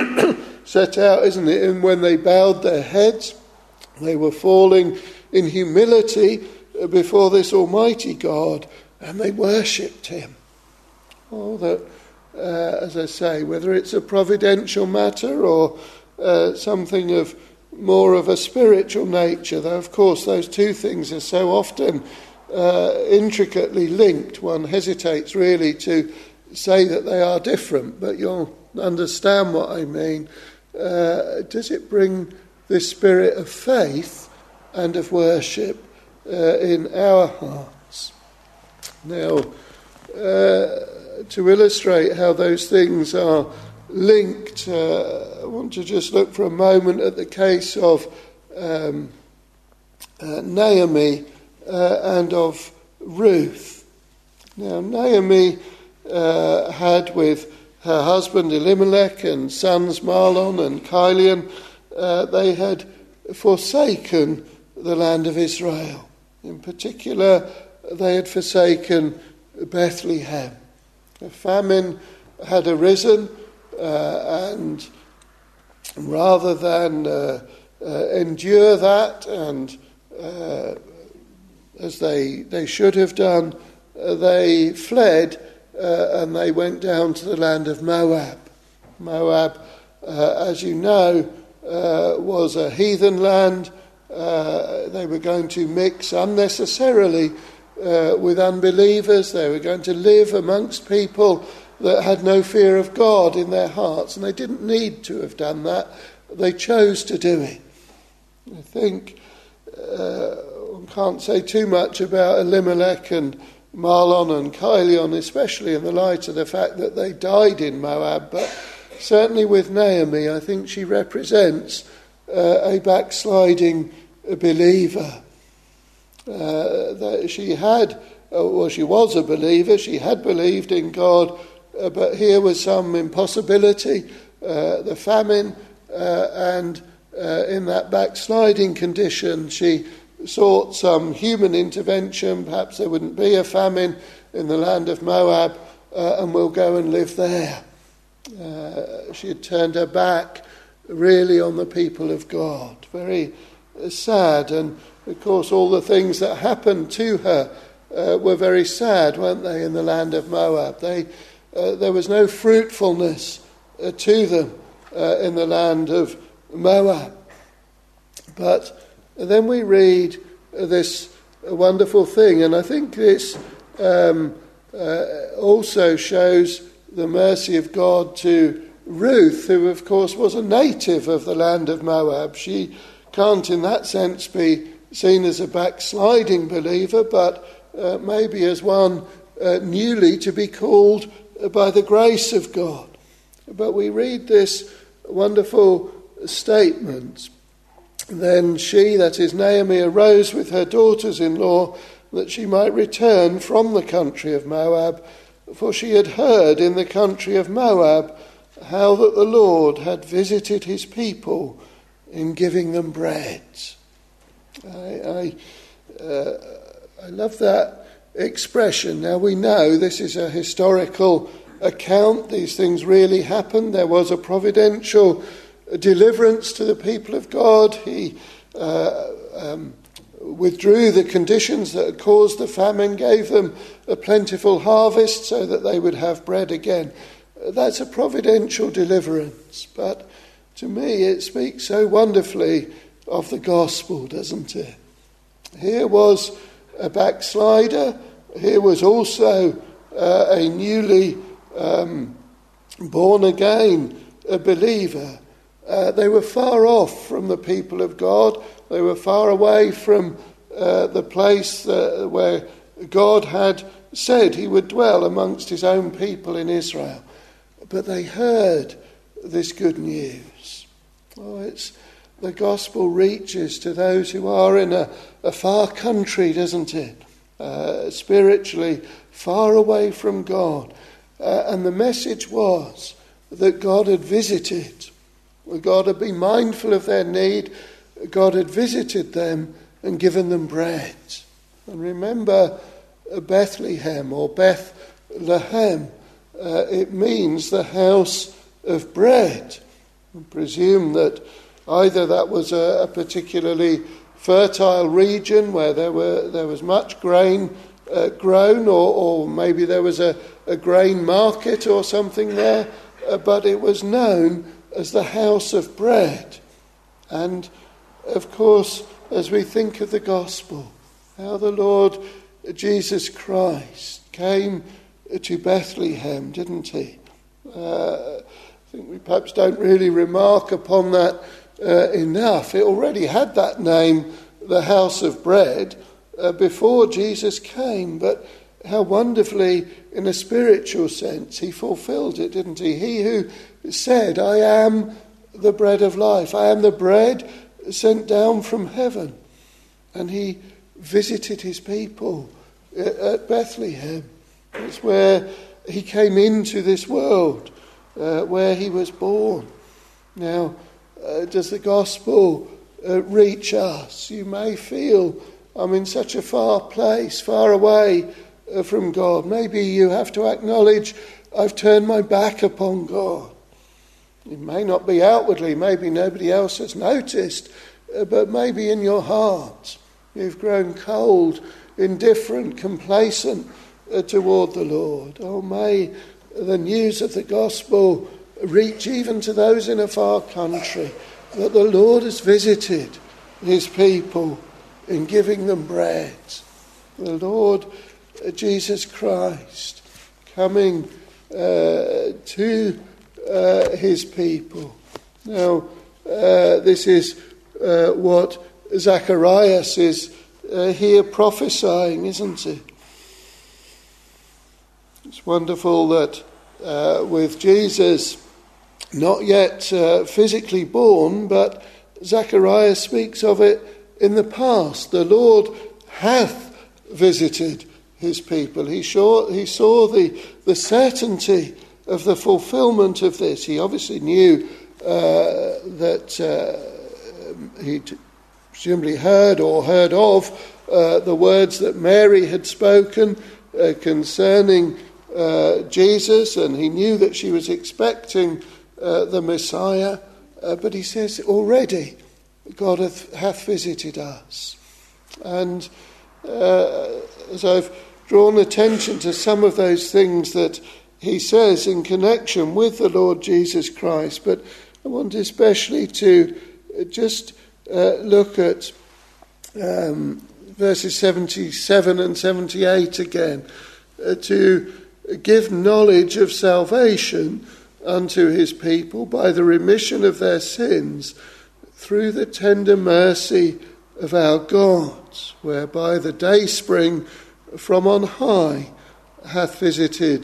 set out, isn't it? And when they bowed their heads, they were falling in humility before this Almighty God, and they worshipped him. Oh, that, uh, as I say, whether it's a providential matter or uh, something of more of a spiritual nature, though of course those two things are so often uh, intricately linked, one hesitates really to say that they are different, but you'll understand what I mean. Uh, does it bring this spirit of faith and of worship uh, in our hearts? Now, uh, to illustrate how those things are linked, uh, I want to just look for a moment at the case of um, uh, Naomi uh, and of Ruth. Now, Naomi uh, had with her husband Elimelech and sons Mahlon and Chilion, uh, they had forsaken the land of Israel. In particular, they had forsaken Bethlehem. A famine had arisen, uh, and rather than uh, uh, endure that, and uh, as they they should have done, uh, they fled uh, and they went down to the land of Moab. Moab, uh, as you know, uh, was a heathen land. Uh, they were going to mix unnecessarily Uh, with unbelievers. They were going to live amongst people that had no fear of God in their hearts, and they didn't need to have done that. They chose to do it. I think uh, one can't say too much about Elimelech and Mahlon and Chilion, especially in the light of the fact that they died in Moab, but certainly with Naomi, I think she represents uh, a backsliding believer. Uh, that she had, uh, well, she was a believer, she had believed in God, uh, but here was some impossibility, uh, the famine, uh, and uh, in that backsliding condition, she sought some human intervention. Perhaps there wouldn't be a famine in the land of Moab, uh, and we'll go and live there. Uh, she had turned her back really on the people of God. Very uh, sad, and of course all the things that happened to her uh, were very sad, weren't they, in the land of Moab? They, uh, there was no fruitfulness uh, to them uh, in the land of Moab. But then we read uh, this wonderful thing, and I think this um, uh, also shows the mercy of God to Ruth, who of course was a native of the land of Moab. She can't in that sense be seen as a backsliding believer, but uh, maybe as one uh, newly to be called by the grace of God. But we read this wonderful statement. Then she, that is Naomi, arose with her daughters-in-law that she might return from the country of Moab, for she had heard in the country of Moab how that the Lord had visited his people in giving them bread. I, I, uh, I love that expression. Now we know this is a historical account. These things really happened. There was a providential deliverance to the people of God. He uh, um, withdrew the conditions that had caused the famine, gave them a plentiful harvest so that they would have bread again. That's a providential deliverance. But to me it speaks so wonderfully of the gospel, doesn't it? Here was a backslider. Here was also uh, a newly um, born again a believer. Uh, they were far off from the people of God. They were far away from uh, the place uh, where God had said he would dwell amongst his own people in Israel. But they heard this good news. Oh, it's the gospel reaches to those who are in a, a far country, doesn't it? Uh, spiritually far away from God. Uh, and the message was that God had visited. God had been mindful of their need. God had visited them and given them bread. And remember Bethlehem or Bethlehem. Uh, it means the house of bread. I presume that either that was a, a particularly fertile region where there were there was much grain uh, grown, or, or maybe there was a, a grain market or something there, uh, but it was known as the house of bread. And of course, as we think of the gospel, how the Lord Jesus Christ came to Bethlehem, didn't he? Uh, I think we perhaps don't really remark upon that uh, enough. It already had that name, the house of bread, uh, before Jesus came, but how wonderfully, in a spiritual sense, he fulfilled it, didn't he? He who said, I am the bread of life, I am the bread sent down from heaven. And he visited his people at Bethlehem. It's where he came into this world, uh, where he was born. Now, uh, does the gospel uh, reach us? You may feel, I'm in such a far place, far away uh, from God. Maybe you have to acknowledge, I've turned my back upon God. It may not be outwardly, maybe nobody else has noticed, uh, but maybe in your heart you've grown cold, indifferent, complacent uh, toward the Lord. Oh, may the news of the gospel reach even to those in a far country, that the Lord has visited his people in giving them bread. The Lord uh, Jesus Christ coming uh, to uh, his people. Now, uh, this is uh, what Zacharias is uh, here prophesying, isn't it? It's wonderful that uh, with Jesus not yet uh, physically born, but Zechariah speaks of it in the past. The Lord hath visited his people. He saw, he saw the, the certainty of the fulfillment of this. He obviously knew uh, that uh, he'd presumably heard or heard of uh, the words that Mary had spoken uh, concerning uh, Jesus, and he knew that she was expecting uh, the Messiah. Uh, but he says, already God hath, hath visited us. And uh, as I've drawn attention to some of those things that he says in connection with the Lord Jesus Christ, but I want especially to just uh, look at um, verses seventy-seven and seventy-eight again, uh, to give knowledge of salvation unto his people by the remission of their sins through the tender mercy of our God, whereby the dayspring from on high hath visited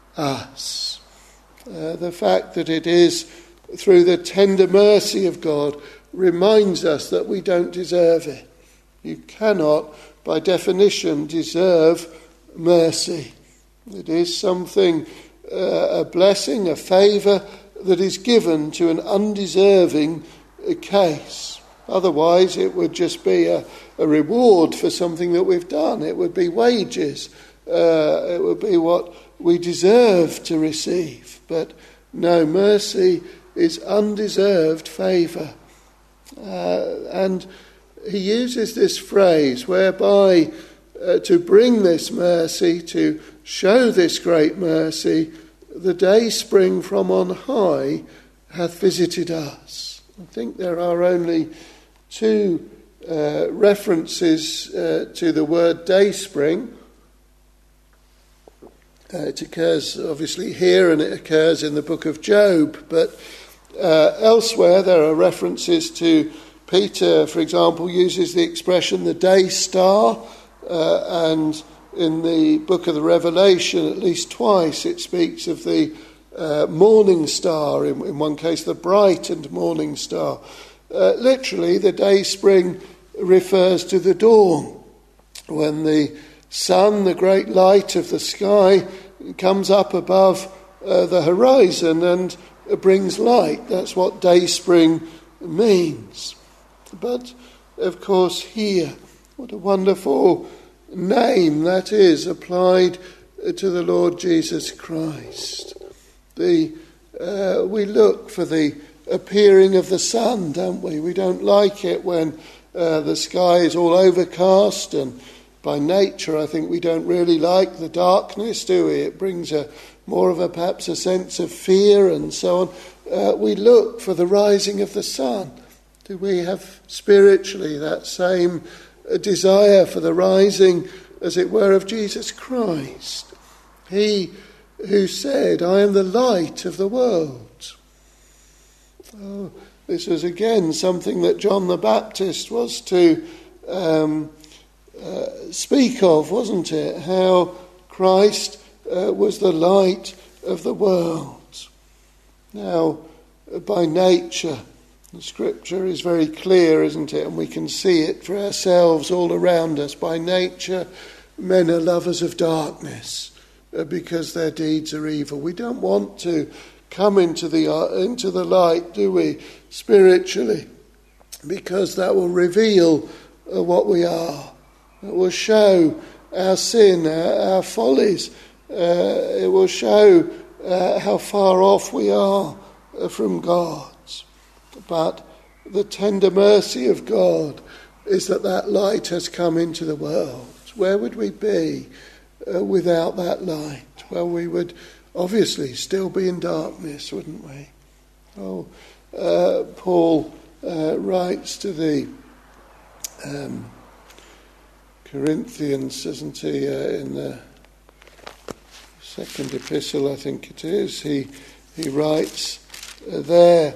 us. Uh, the fact that it is through the tender mercy of God reminds us that we don't deserve it. You cannot, by definition, deserve mercy. It is something, uh, a blessing, a favour that is given to an undeserving case. Otherwise, it would just be a, a reward for something that we've done. It would be wages. Uh, it would be what we deserve to receive. But no, mercy is undeserved favour. Uh, and he uses this phrase whereby uh, to bring this mercy, to show this great mercy, the dayspring from on high hath visited us. I think there are only two uh, references uh, to the word dayspring. Uh, it occurs obviously here and it occurs in the book of Job, but uh, elsewhere there are references to Peter, for example, uses the expression the day star, uh, and in the book of the Revelation at least twice it speaks of the uh, morning star, in, in one case the bright and morning star. Uh, literally the dayspring refers to the dawn, when the sun, the great light of the sky, comes up above uh, the horizon and brings light. That's what dayspring means. But, of course, here, what a wonderful name that is applied to the Lord Jesus Christ. The uh, we look for the appearing of the sun, don't we? We don't like it when uh, the sky is all overcast, and by nature I think we don't really like the darkness, do we? It brings a more of a perhaps a sense of fear and so on. Uh, we look for the rising of the sun. Do we have spiritually that same desire for the rising, as it were, of Jesus Christ? He who said, I am the light of the world. Oh, this was again something that John the Baptist was to um, uh, speak of, wasn't it? How Christ uh, was the light of the world. Now, by nature, the scripture is very clear, isn't it? And we can see it for ourselves all around us. By nature, men are lovers of darkness uh, because their deeds are evil. We don't want to come into the uh, into the light, do we, spiritually? Because that will reveal uh, what we are. It will show our sin, our, our follies. Uh, it will show uh, how far off we are uh, from God. But the tender mercy of God is that that light has come into the world. Where would we be uh, without that light? Well, we would obviously still be in darkness, wouldn't we? Oh, uh, Paul uh, writes to the um, Corinthians, doesn't he, uh, in the second epistle, I think it is. He, he writes uh, there,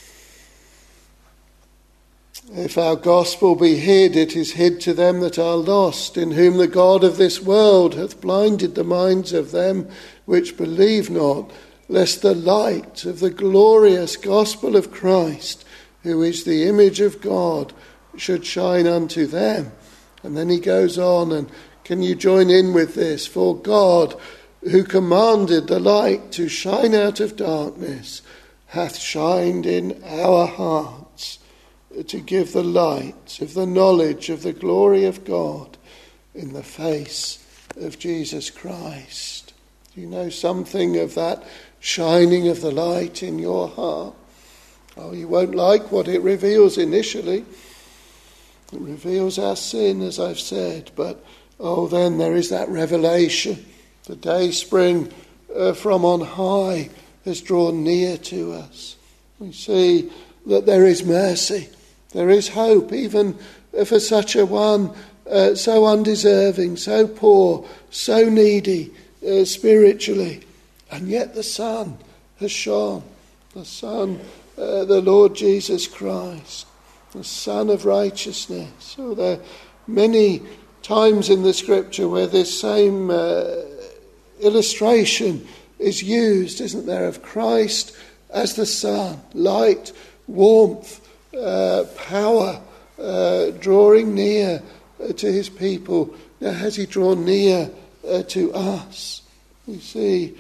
if our gospel be hid, it is hid to them that are lost, in whom the God of this world hath blinded the minds of them which believe not, lest the light of the glorious gospel of Christ, who is the image of God, should shine unto them. And then he goes on, and can you join in with this? For God, who commanded the light to shine out of darkness, hath shined in our hearts to give the light of the knowledge of the glory of God in the face of Jesus Christ. Do you know something of that shining of the light in your heart? Oh, you won't like what it reveals initially. It reveals our sin, as I've said, but oh, then there is that revelation. The day spring uh, from on high has drawn near to us. We see that there is mercy. There is hope, even for such a one uh, so undeserving, so poor, so needy uh, spiritually. And yet the sun has shone. The sun, uh, the Lord Jesus Christ, the Son of righteousness. So there are many times in the Scripture where this same uh, illustration is used, isn't there, of Christ as the sun, light, warmth, uh, power, uh, drawing near uh, to his people. Now has he drawn near uh, to us? We see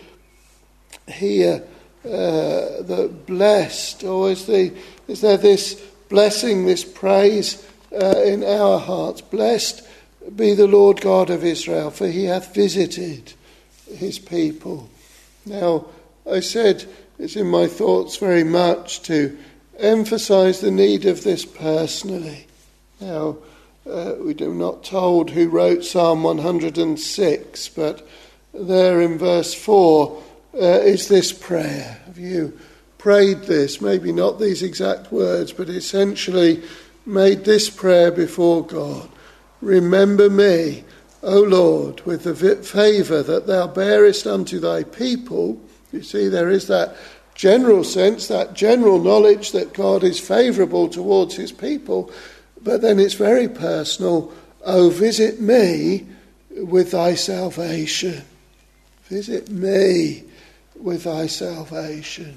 here uh, the blessed, or is, the, is there this blessing, this praise uh, in our hearts? Blessed be the Lord God of Israel, for he hath visited his people. Now, I said it's in my thoughts very much to emphasise the need of this personally. Now, uh, we are not told who wrote Psalm one hundred six, but there in verse four uh, is this prayer. Have you prayed this? Maybe not these exact words, but essentially made this prayer before God. Remember me, O Lord, with the favour that thou bearest unto thy people. You see, there is that general sense, that general knowledge that God is favourable towards his people, but then it's very personal. Oh, visit me with thy salvation. Visit me with thy salvation.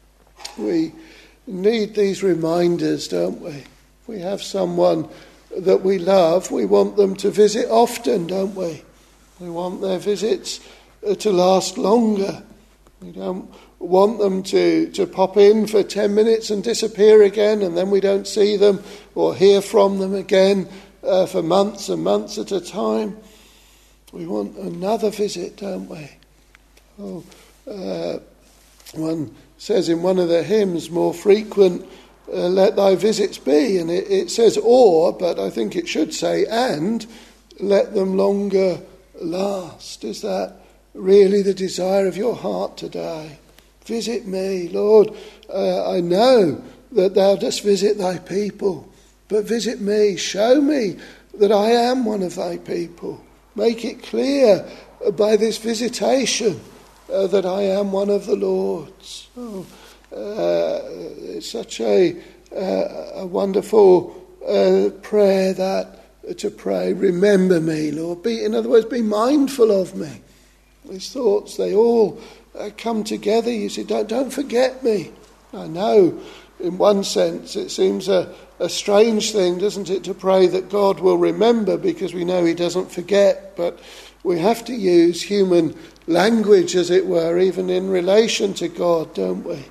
We need these reminders, don't we? We have someone that we love, we want them to visit often, don't we? We want their visits to last longer. We don't want them to, to pop in for ten minutes and disappear again, and then we don't see them or hear from them again uh, for months and months at a time. We want another visit, don't we? Oh, uh, one says in one of the hymns, more frequent Uh, let thy visits be, and it, it says or, but I think it should say and, let them longer last. Is that really the desire of your heart today? Visit me, Lord. Uh, I know that thou dost visit thy people, but visit me, show me that I am one of thy people. Make it clear by this visitation uh, that I am one of the Lord's. Oh, Uh, it's such a, uh, a wonderful uh, prayer that uh, to pray, remember me, Lord. Be, in other words, be mindful of me. These thoughts, they all uh, come together. You see, don't, don't forget me. I know, in one sense, it seems a, a strange thing, doesn't it, to pray that God will remember, because we know he doesn't forget, but we have to use human language, as it were, even in relation to God, don't we?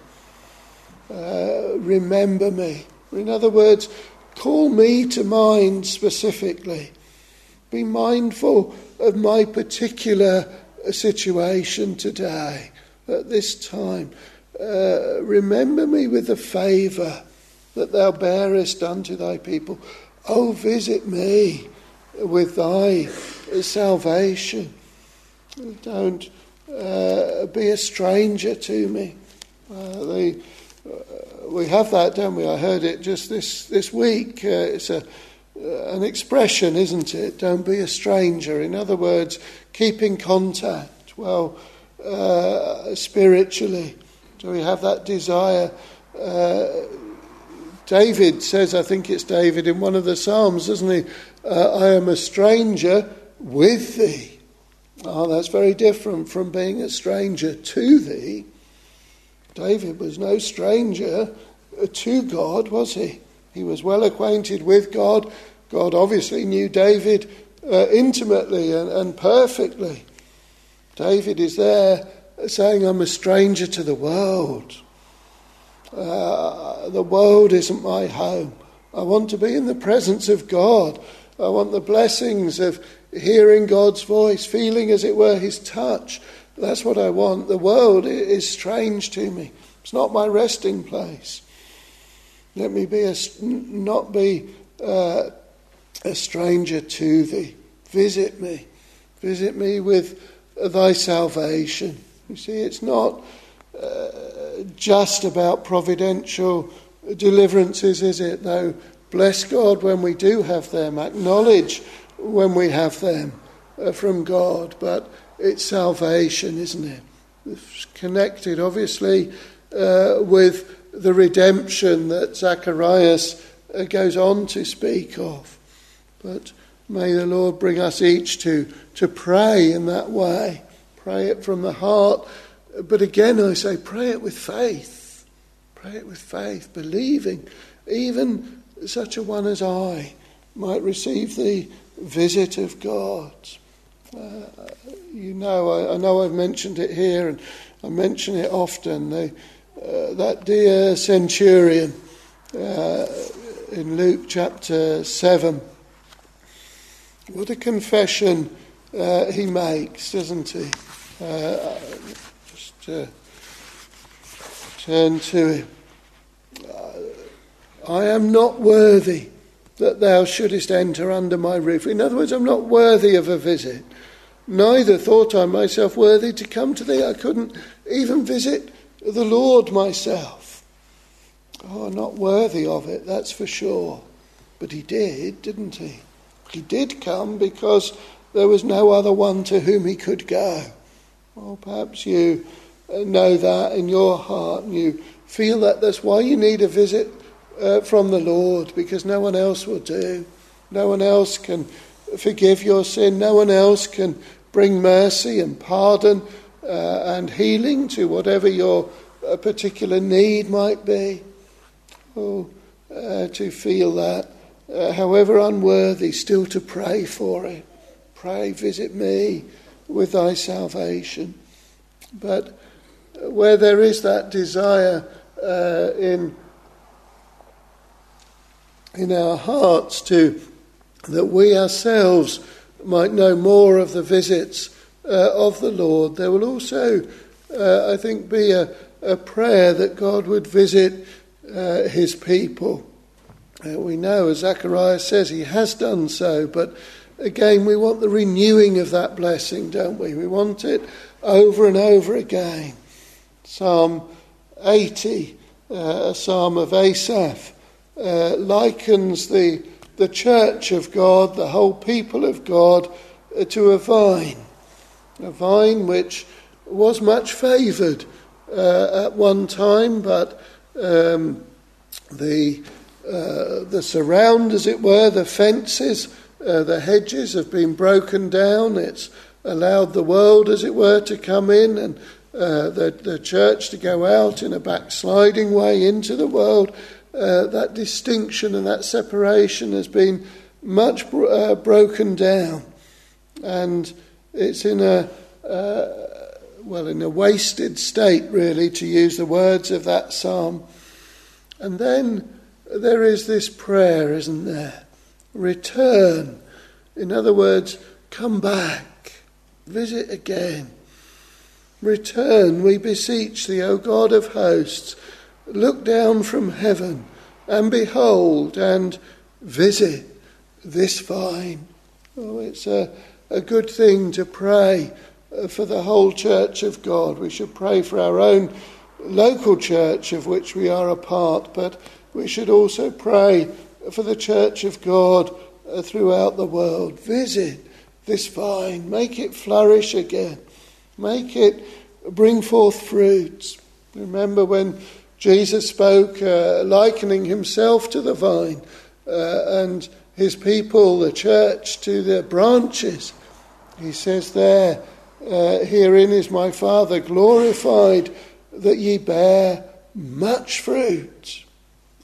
Uh, remember me. In other words, call me to mind specifically. Be mindful of my particular situation today, at this time. Uh, remember me with the favour that thou bearest unto thy people. Oh, visit me with thy salvation. Don't uh, be a stranger to me. Uh, the Uh, we have that, don't we? I heard it just this, this week. Uh, it's a, uh, an expression, isn't it? Don't be a stranger. In other words, keep in contact. Well, uh, spiritually, do we have that desire? Uh, David says, I think it's David in one of the Psalms, doesn't he? Uh, I am a stranger with thee. Oh, that's very different from being a stranger to thee. David was no stranger to God, was he? He was well acquainted with God. God obviously knew David uh, intimately and, and perfectly. David is there saying, I'm a stranger to the world. Uh, the world isn't my home. I want to be in the presence of God. I want the blessings of hearing God's voice, feeling as it were his touch. That's what I want. The world is strange to me. It's not my resting place. Let me be a, not be uh, a stranger to thee. Visit me. Visit me with thy salvation. You see, it's not uh, just about providential deliverances, is it? Though, bless God when we do have them. Acknowledge when we have them uh, from God. But it's salvation, isn't it? It's connected, obviously, uh, with the redemption that Zacharias uh, goes on to speak of. But may the Lord bring us each to, to pray in that way. Pray it from the heart. But again, I say, pray it with faith. Pray it with faith, believing even such a one as I might receive the visit of God. Uh, you know, I, I know I've mentioned it here, and I mention it often. The, uh, that dear centurion uh, in Luke chapter seven. What a confession uh, he makes, doesn't he? Uh, just uh, turn to him. Uh, I am not worthy that thou shouldest enter under my roof. In other words, I'm not worthy of a visit. Neither thought I myself worthy to come to thee. I couldn't even visit the Lord myself. Oh, not worthy of it, that's for sure. But he did, didn't he? He did come because there was no other one to whom he could go. Well, perhaps you know that in your heart, and you feel that that's why you need a visit uh, from the Lord, because no one else will do. No one else can forgive your sin. No one else can bring mercy and pardon uh, and healing to whatever your uh, particular need might be. Oh, uh, to feel that. Uh, however unworthy, still to pray for it. Pray, visit me with thy salvation. But where there is that desire uh, in in our hearts to that we ourselves might know more of the visits uh, of the Lord, there will also, uh, I think, be a, a prayer that God would visit uh, his people. Uh, we know, as Zacharias says, he has done so, but again, we want the renewing of that blessing, don't we? We want it over and over again. Psalm eighty, uh, a psalm of Asaph, uh, likens the, the church of God, the whole people of God, uh, to a vine. A vine which was much favoured uh, at one time, but um, the... Uh, the surround, as it were, the fences, uh, the hedges have been broken down. It's allowed the world, as it were, to come in and uh, the, the church to go out in a backsliding way into the world. Uh, that distinction and that separation has been much bro- uh, broken down. And it's in a, uh, well, in a wasted state, really, to use the words of that psalm. And then there is this prayer, isn't there? Return. In other words, come back. Visit again. Return, we beseech thee, O God of hosts. Look down from heaven and behold and visit this vine. Oh, it's a, a good thing to pray for the whole church of God. We should pray for our own local church of which we are a part, but we should also pray for the church of God throughout the world. Visit this vine. Make it flourish again. Make it bring forth fruits. Remember when Jesus spoke, uh, likening himself to the vine uh, and his people, the church, to the branches. He says there, uh, herein is my Father glorified, that ye bear much fruit.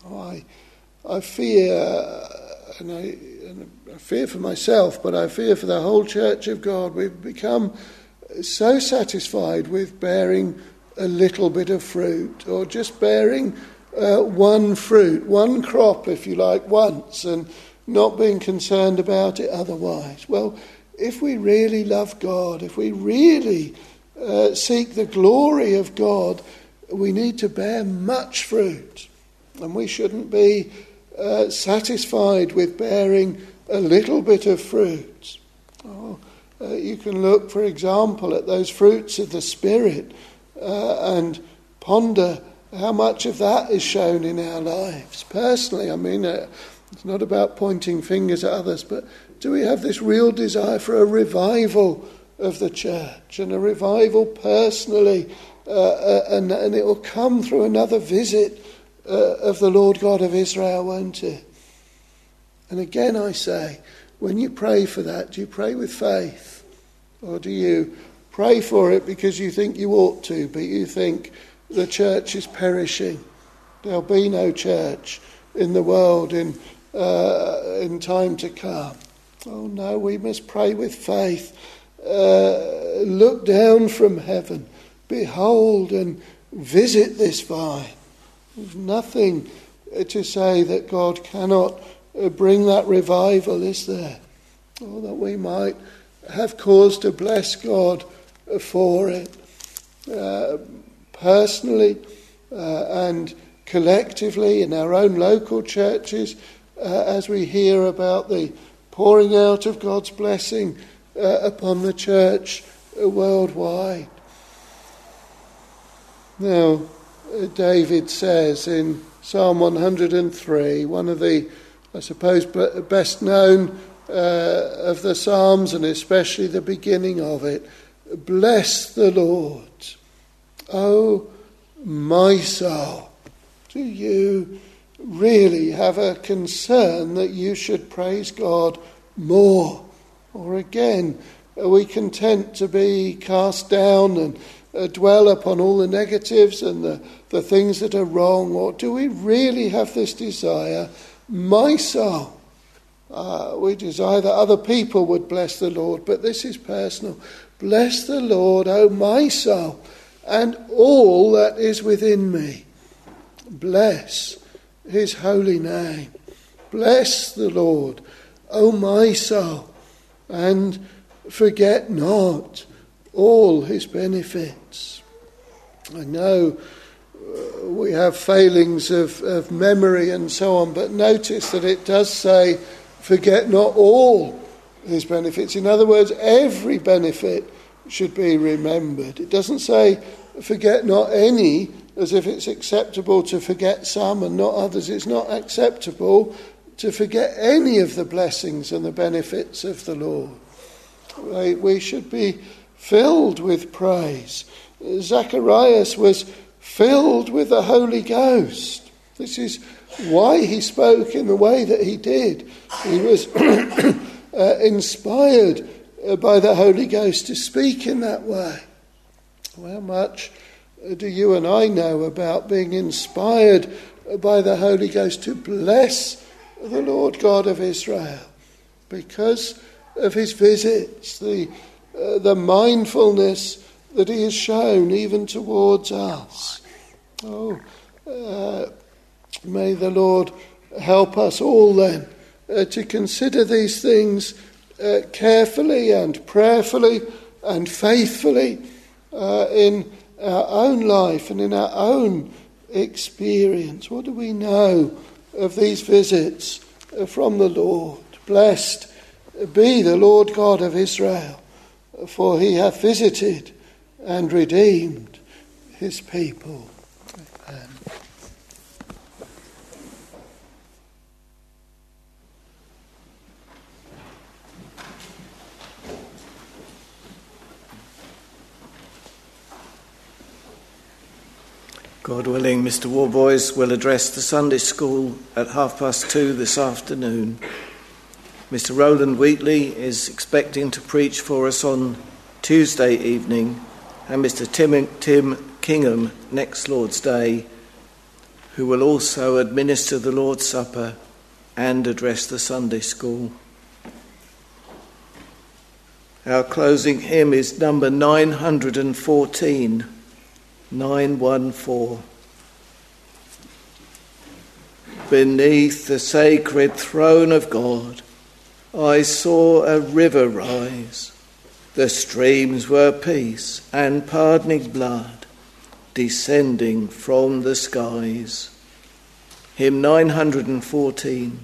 Oh, I, I fear, and I, and I fear for myself, but I fear for the whole Church of God. We've become so satisfied with bearing a little bit of fruit, or just bearing uh, one fruit, one crop, if you like, once, and not being concerned about it otherwise. Well, if we really love God, if we really uh, seek the glory of God, we need to bear much fruit. And we shouldn't be uh, satisfied with bearing a little bit of fruit. Oh, uh, you can look, for example, at those fruits of the Spirit uh, and ponder how much of that is shown in our lives. Personally, I mean, uh, it's not about pointing fingers at others, but do we have this real desire for a revival of the church, and a revival personally, uh, uh, and, and it will come through another visit uh, of the Lord God of Israel, won't it? And again I say, when you pray for that, do you pray with faith? Or do you pray for it because you think you ought to, but you think the church is perishing? There'll be no church in the world in uh, in time to come. Oh no, we must pray with faith. Uh, look down from heaven, behold and visit this vine. There's nothing to say that God cannot bring that revival, is there? Oh, that we might have cause to bless God for it, uh, personally uh, and collectively in our own local churches, uh, as we hear about the pouring out of God's blessing uh, upon the church uh, worldwide. Now, uh, David says in Psalm one hundred three, one of the, I suppose, best known uh, of the Psalms, and especially the beginning of it, bless the Lord, O my soul. Do you really have a concern that you should praise God more? Or again, are we content to be cast down and uh, dwell upon all the negatives and the, the things that are wrong? Or do we really have this desire, my soul? Uh, we desire that other people would bless the Lord, but this is personal. Bless the Lord, O my soul, and all that is within me. Bless his holy name. Bless the Lord, O my soul, and forget not all his benefits. I know uh, we have failings of, of memory and so on, but notice that it does say, forget not all his benefits. In other words, every benefit should be remembered. It doesn't say, forget not any, as if it's acceptable to forget some and not others. It's not acceptable to forget any of the blessings and the benefits of the Lord. We should be filled with praise. Zacharias was filled with the Holy Ghost. This is why he spoke in the way that he did. He was uh, inspired by the Holy Ghost to speak in that way. How much do you and I know about being inspired by the Holy Ghost to bless the Lord God of Israel because of his visits, the uh, the mindfulness that he has shown even towards us? Oh, uh, may the Lord help us all then uh, to consider these things uh, carefully and prayerfully and faithfully uh, in our own life and in our own experience. What do we know of these visits from the Lord? Blessed be the Lord God of Israel, for he hath visited and redeemed his people. Amen. God willing, Mister Warboys will address the Sunday school at half past two this afternoon. Mister Roland Wheatley is expecting to preach for us on Tuesday evening, and Mister Tim, Tim Kingham next Lord's Day. who will also administer the Lord's Supper and address the Sunday school. Our closing hymn is number nine hundred fourteen, nine one four. Beneath the sacred throne of God, I saw a river rise. The streams were peace and pardoning blood, descending from the skies. Hymn nine hundred fourteen.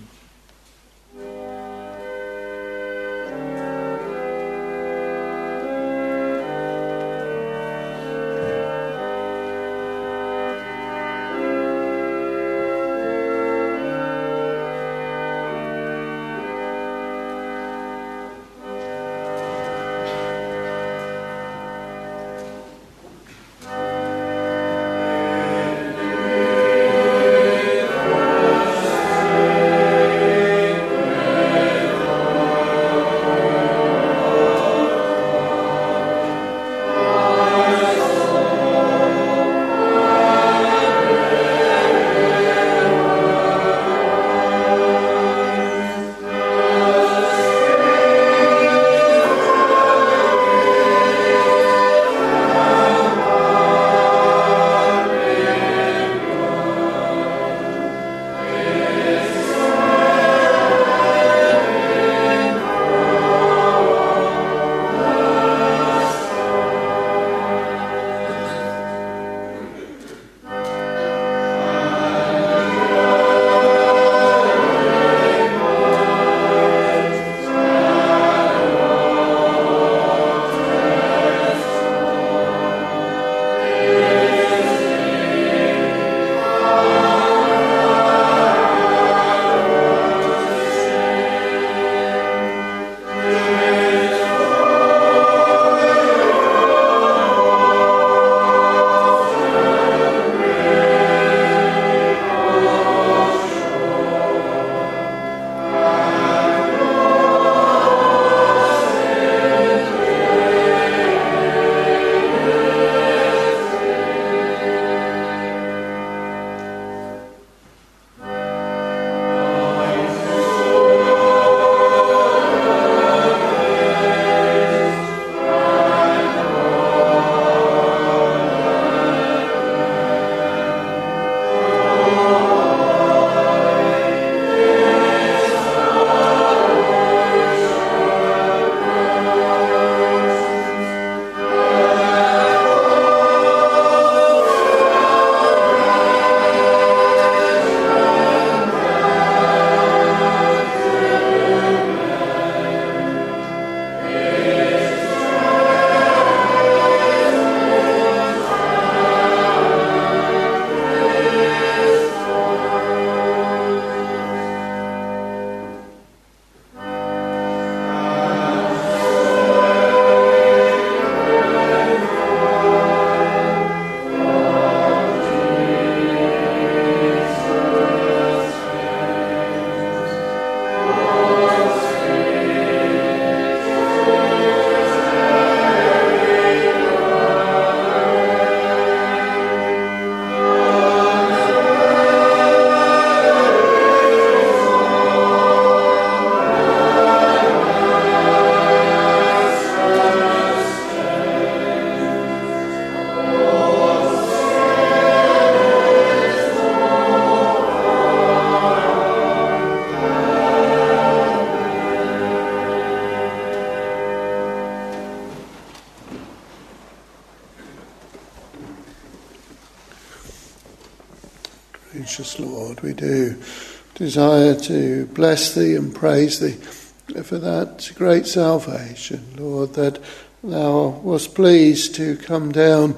Gracious Lord, we do desire to bless thee and praise thee for that great salvation, Lord, that thou wast pleased to come down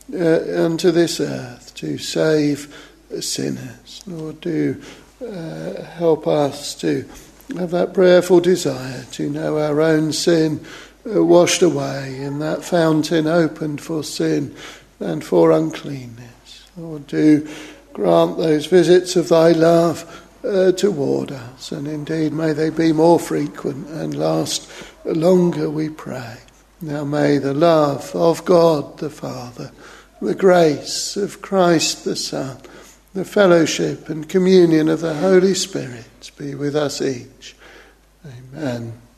uh, unto this earth to save sinners. Lord, do uh, help us to have that prayerful desire to know our own sin uh, washed away in that fountain opened for sin and for uncleanness. Lord, do grant those visits of thy love uh, toward us, and indeed may they be more frequent and last longer, we pray. Now may the love of God the Father, the grace of Christ the Son, the fellowship and communion of the Holy Spirit be with us each. Amen.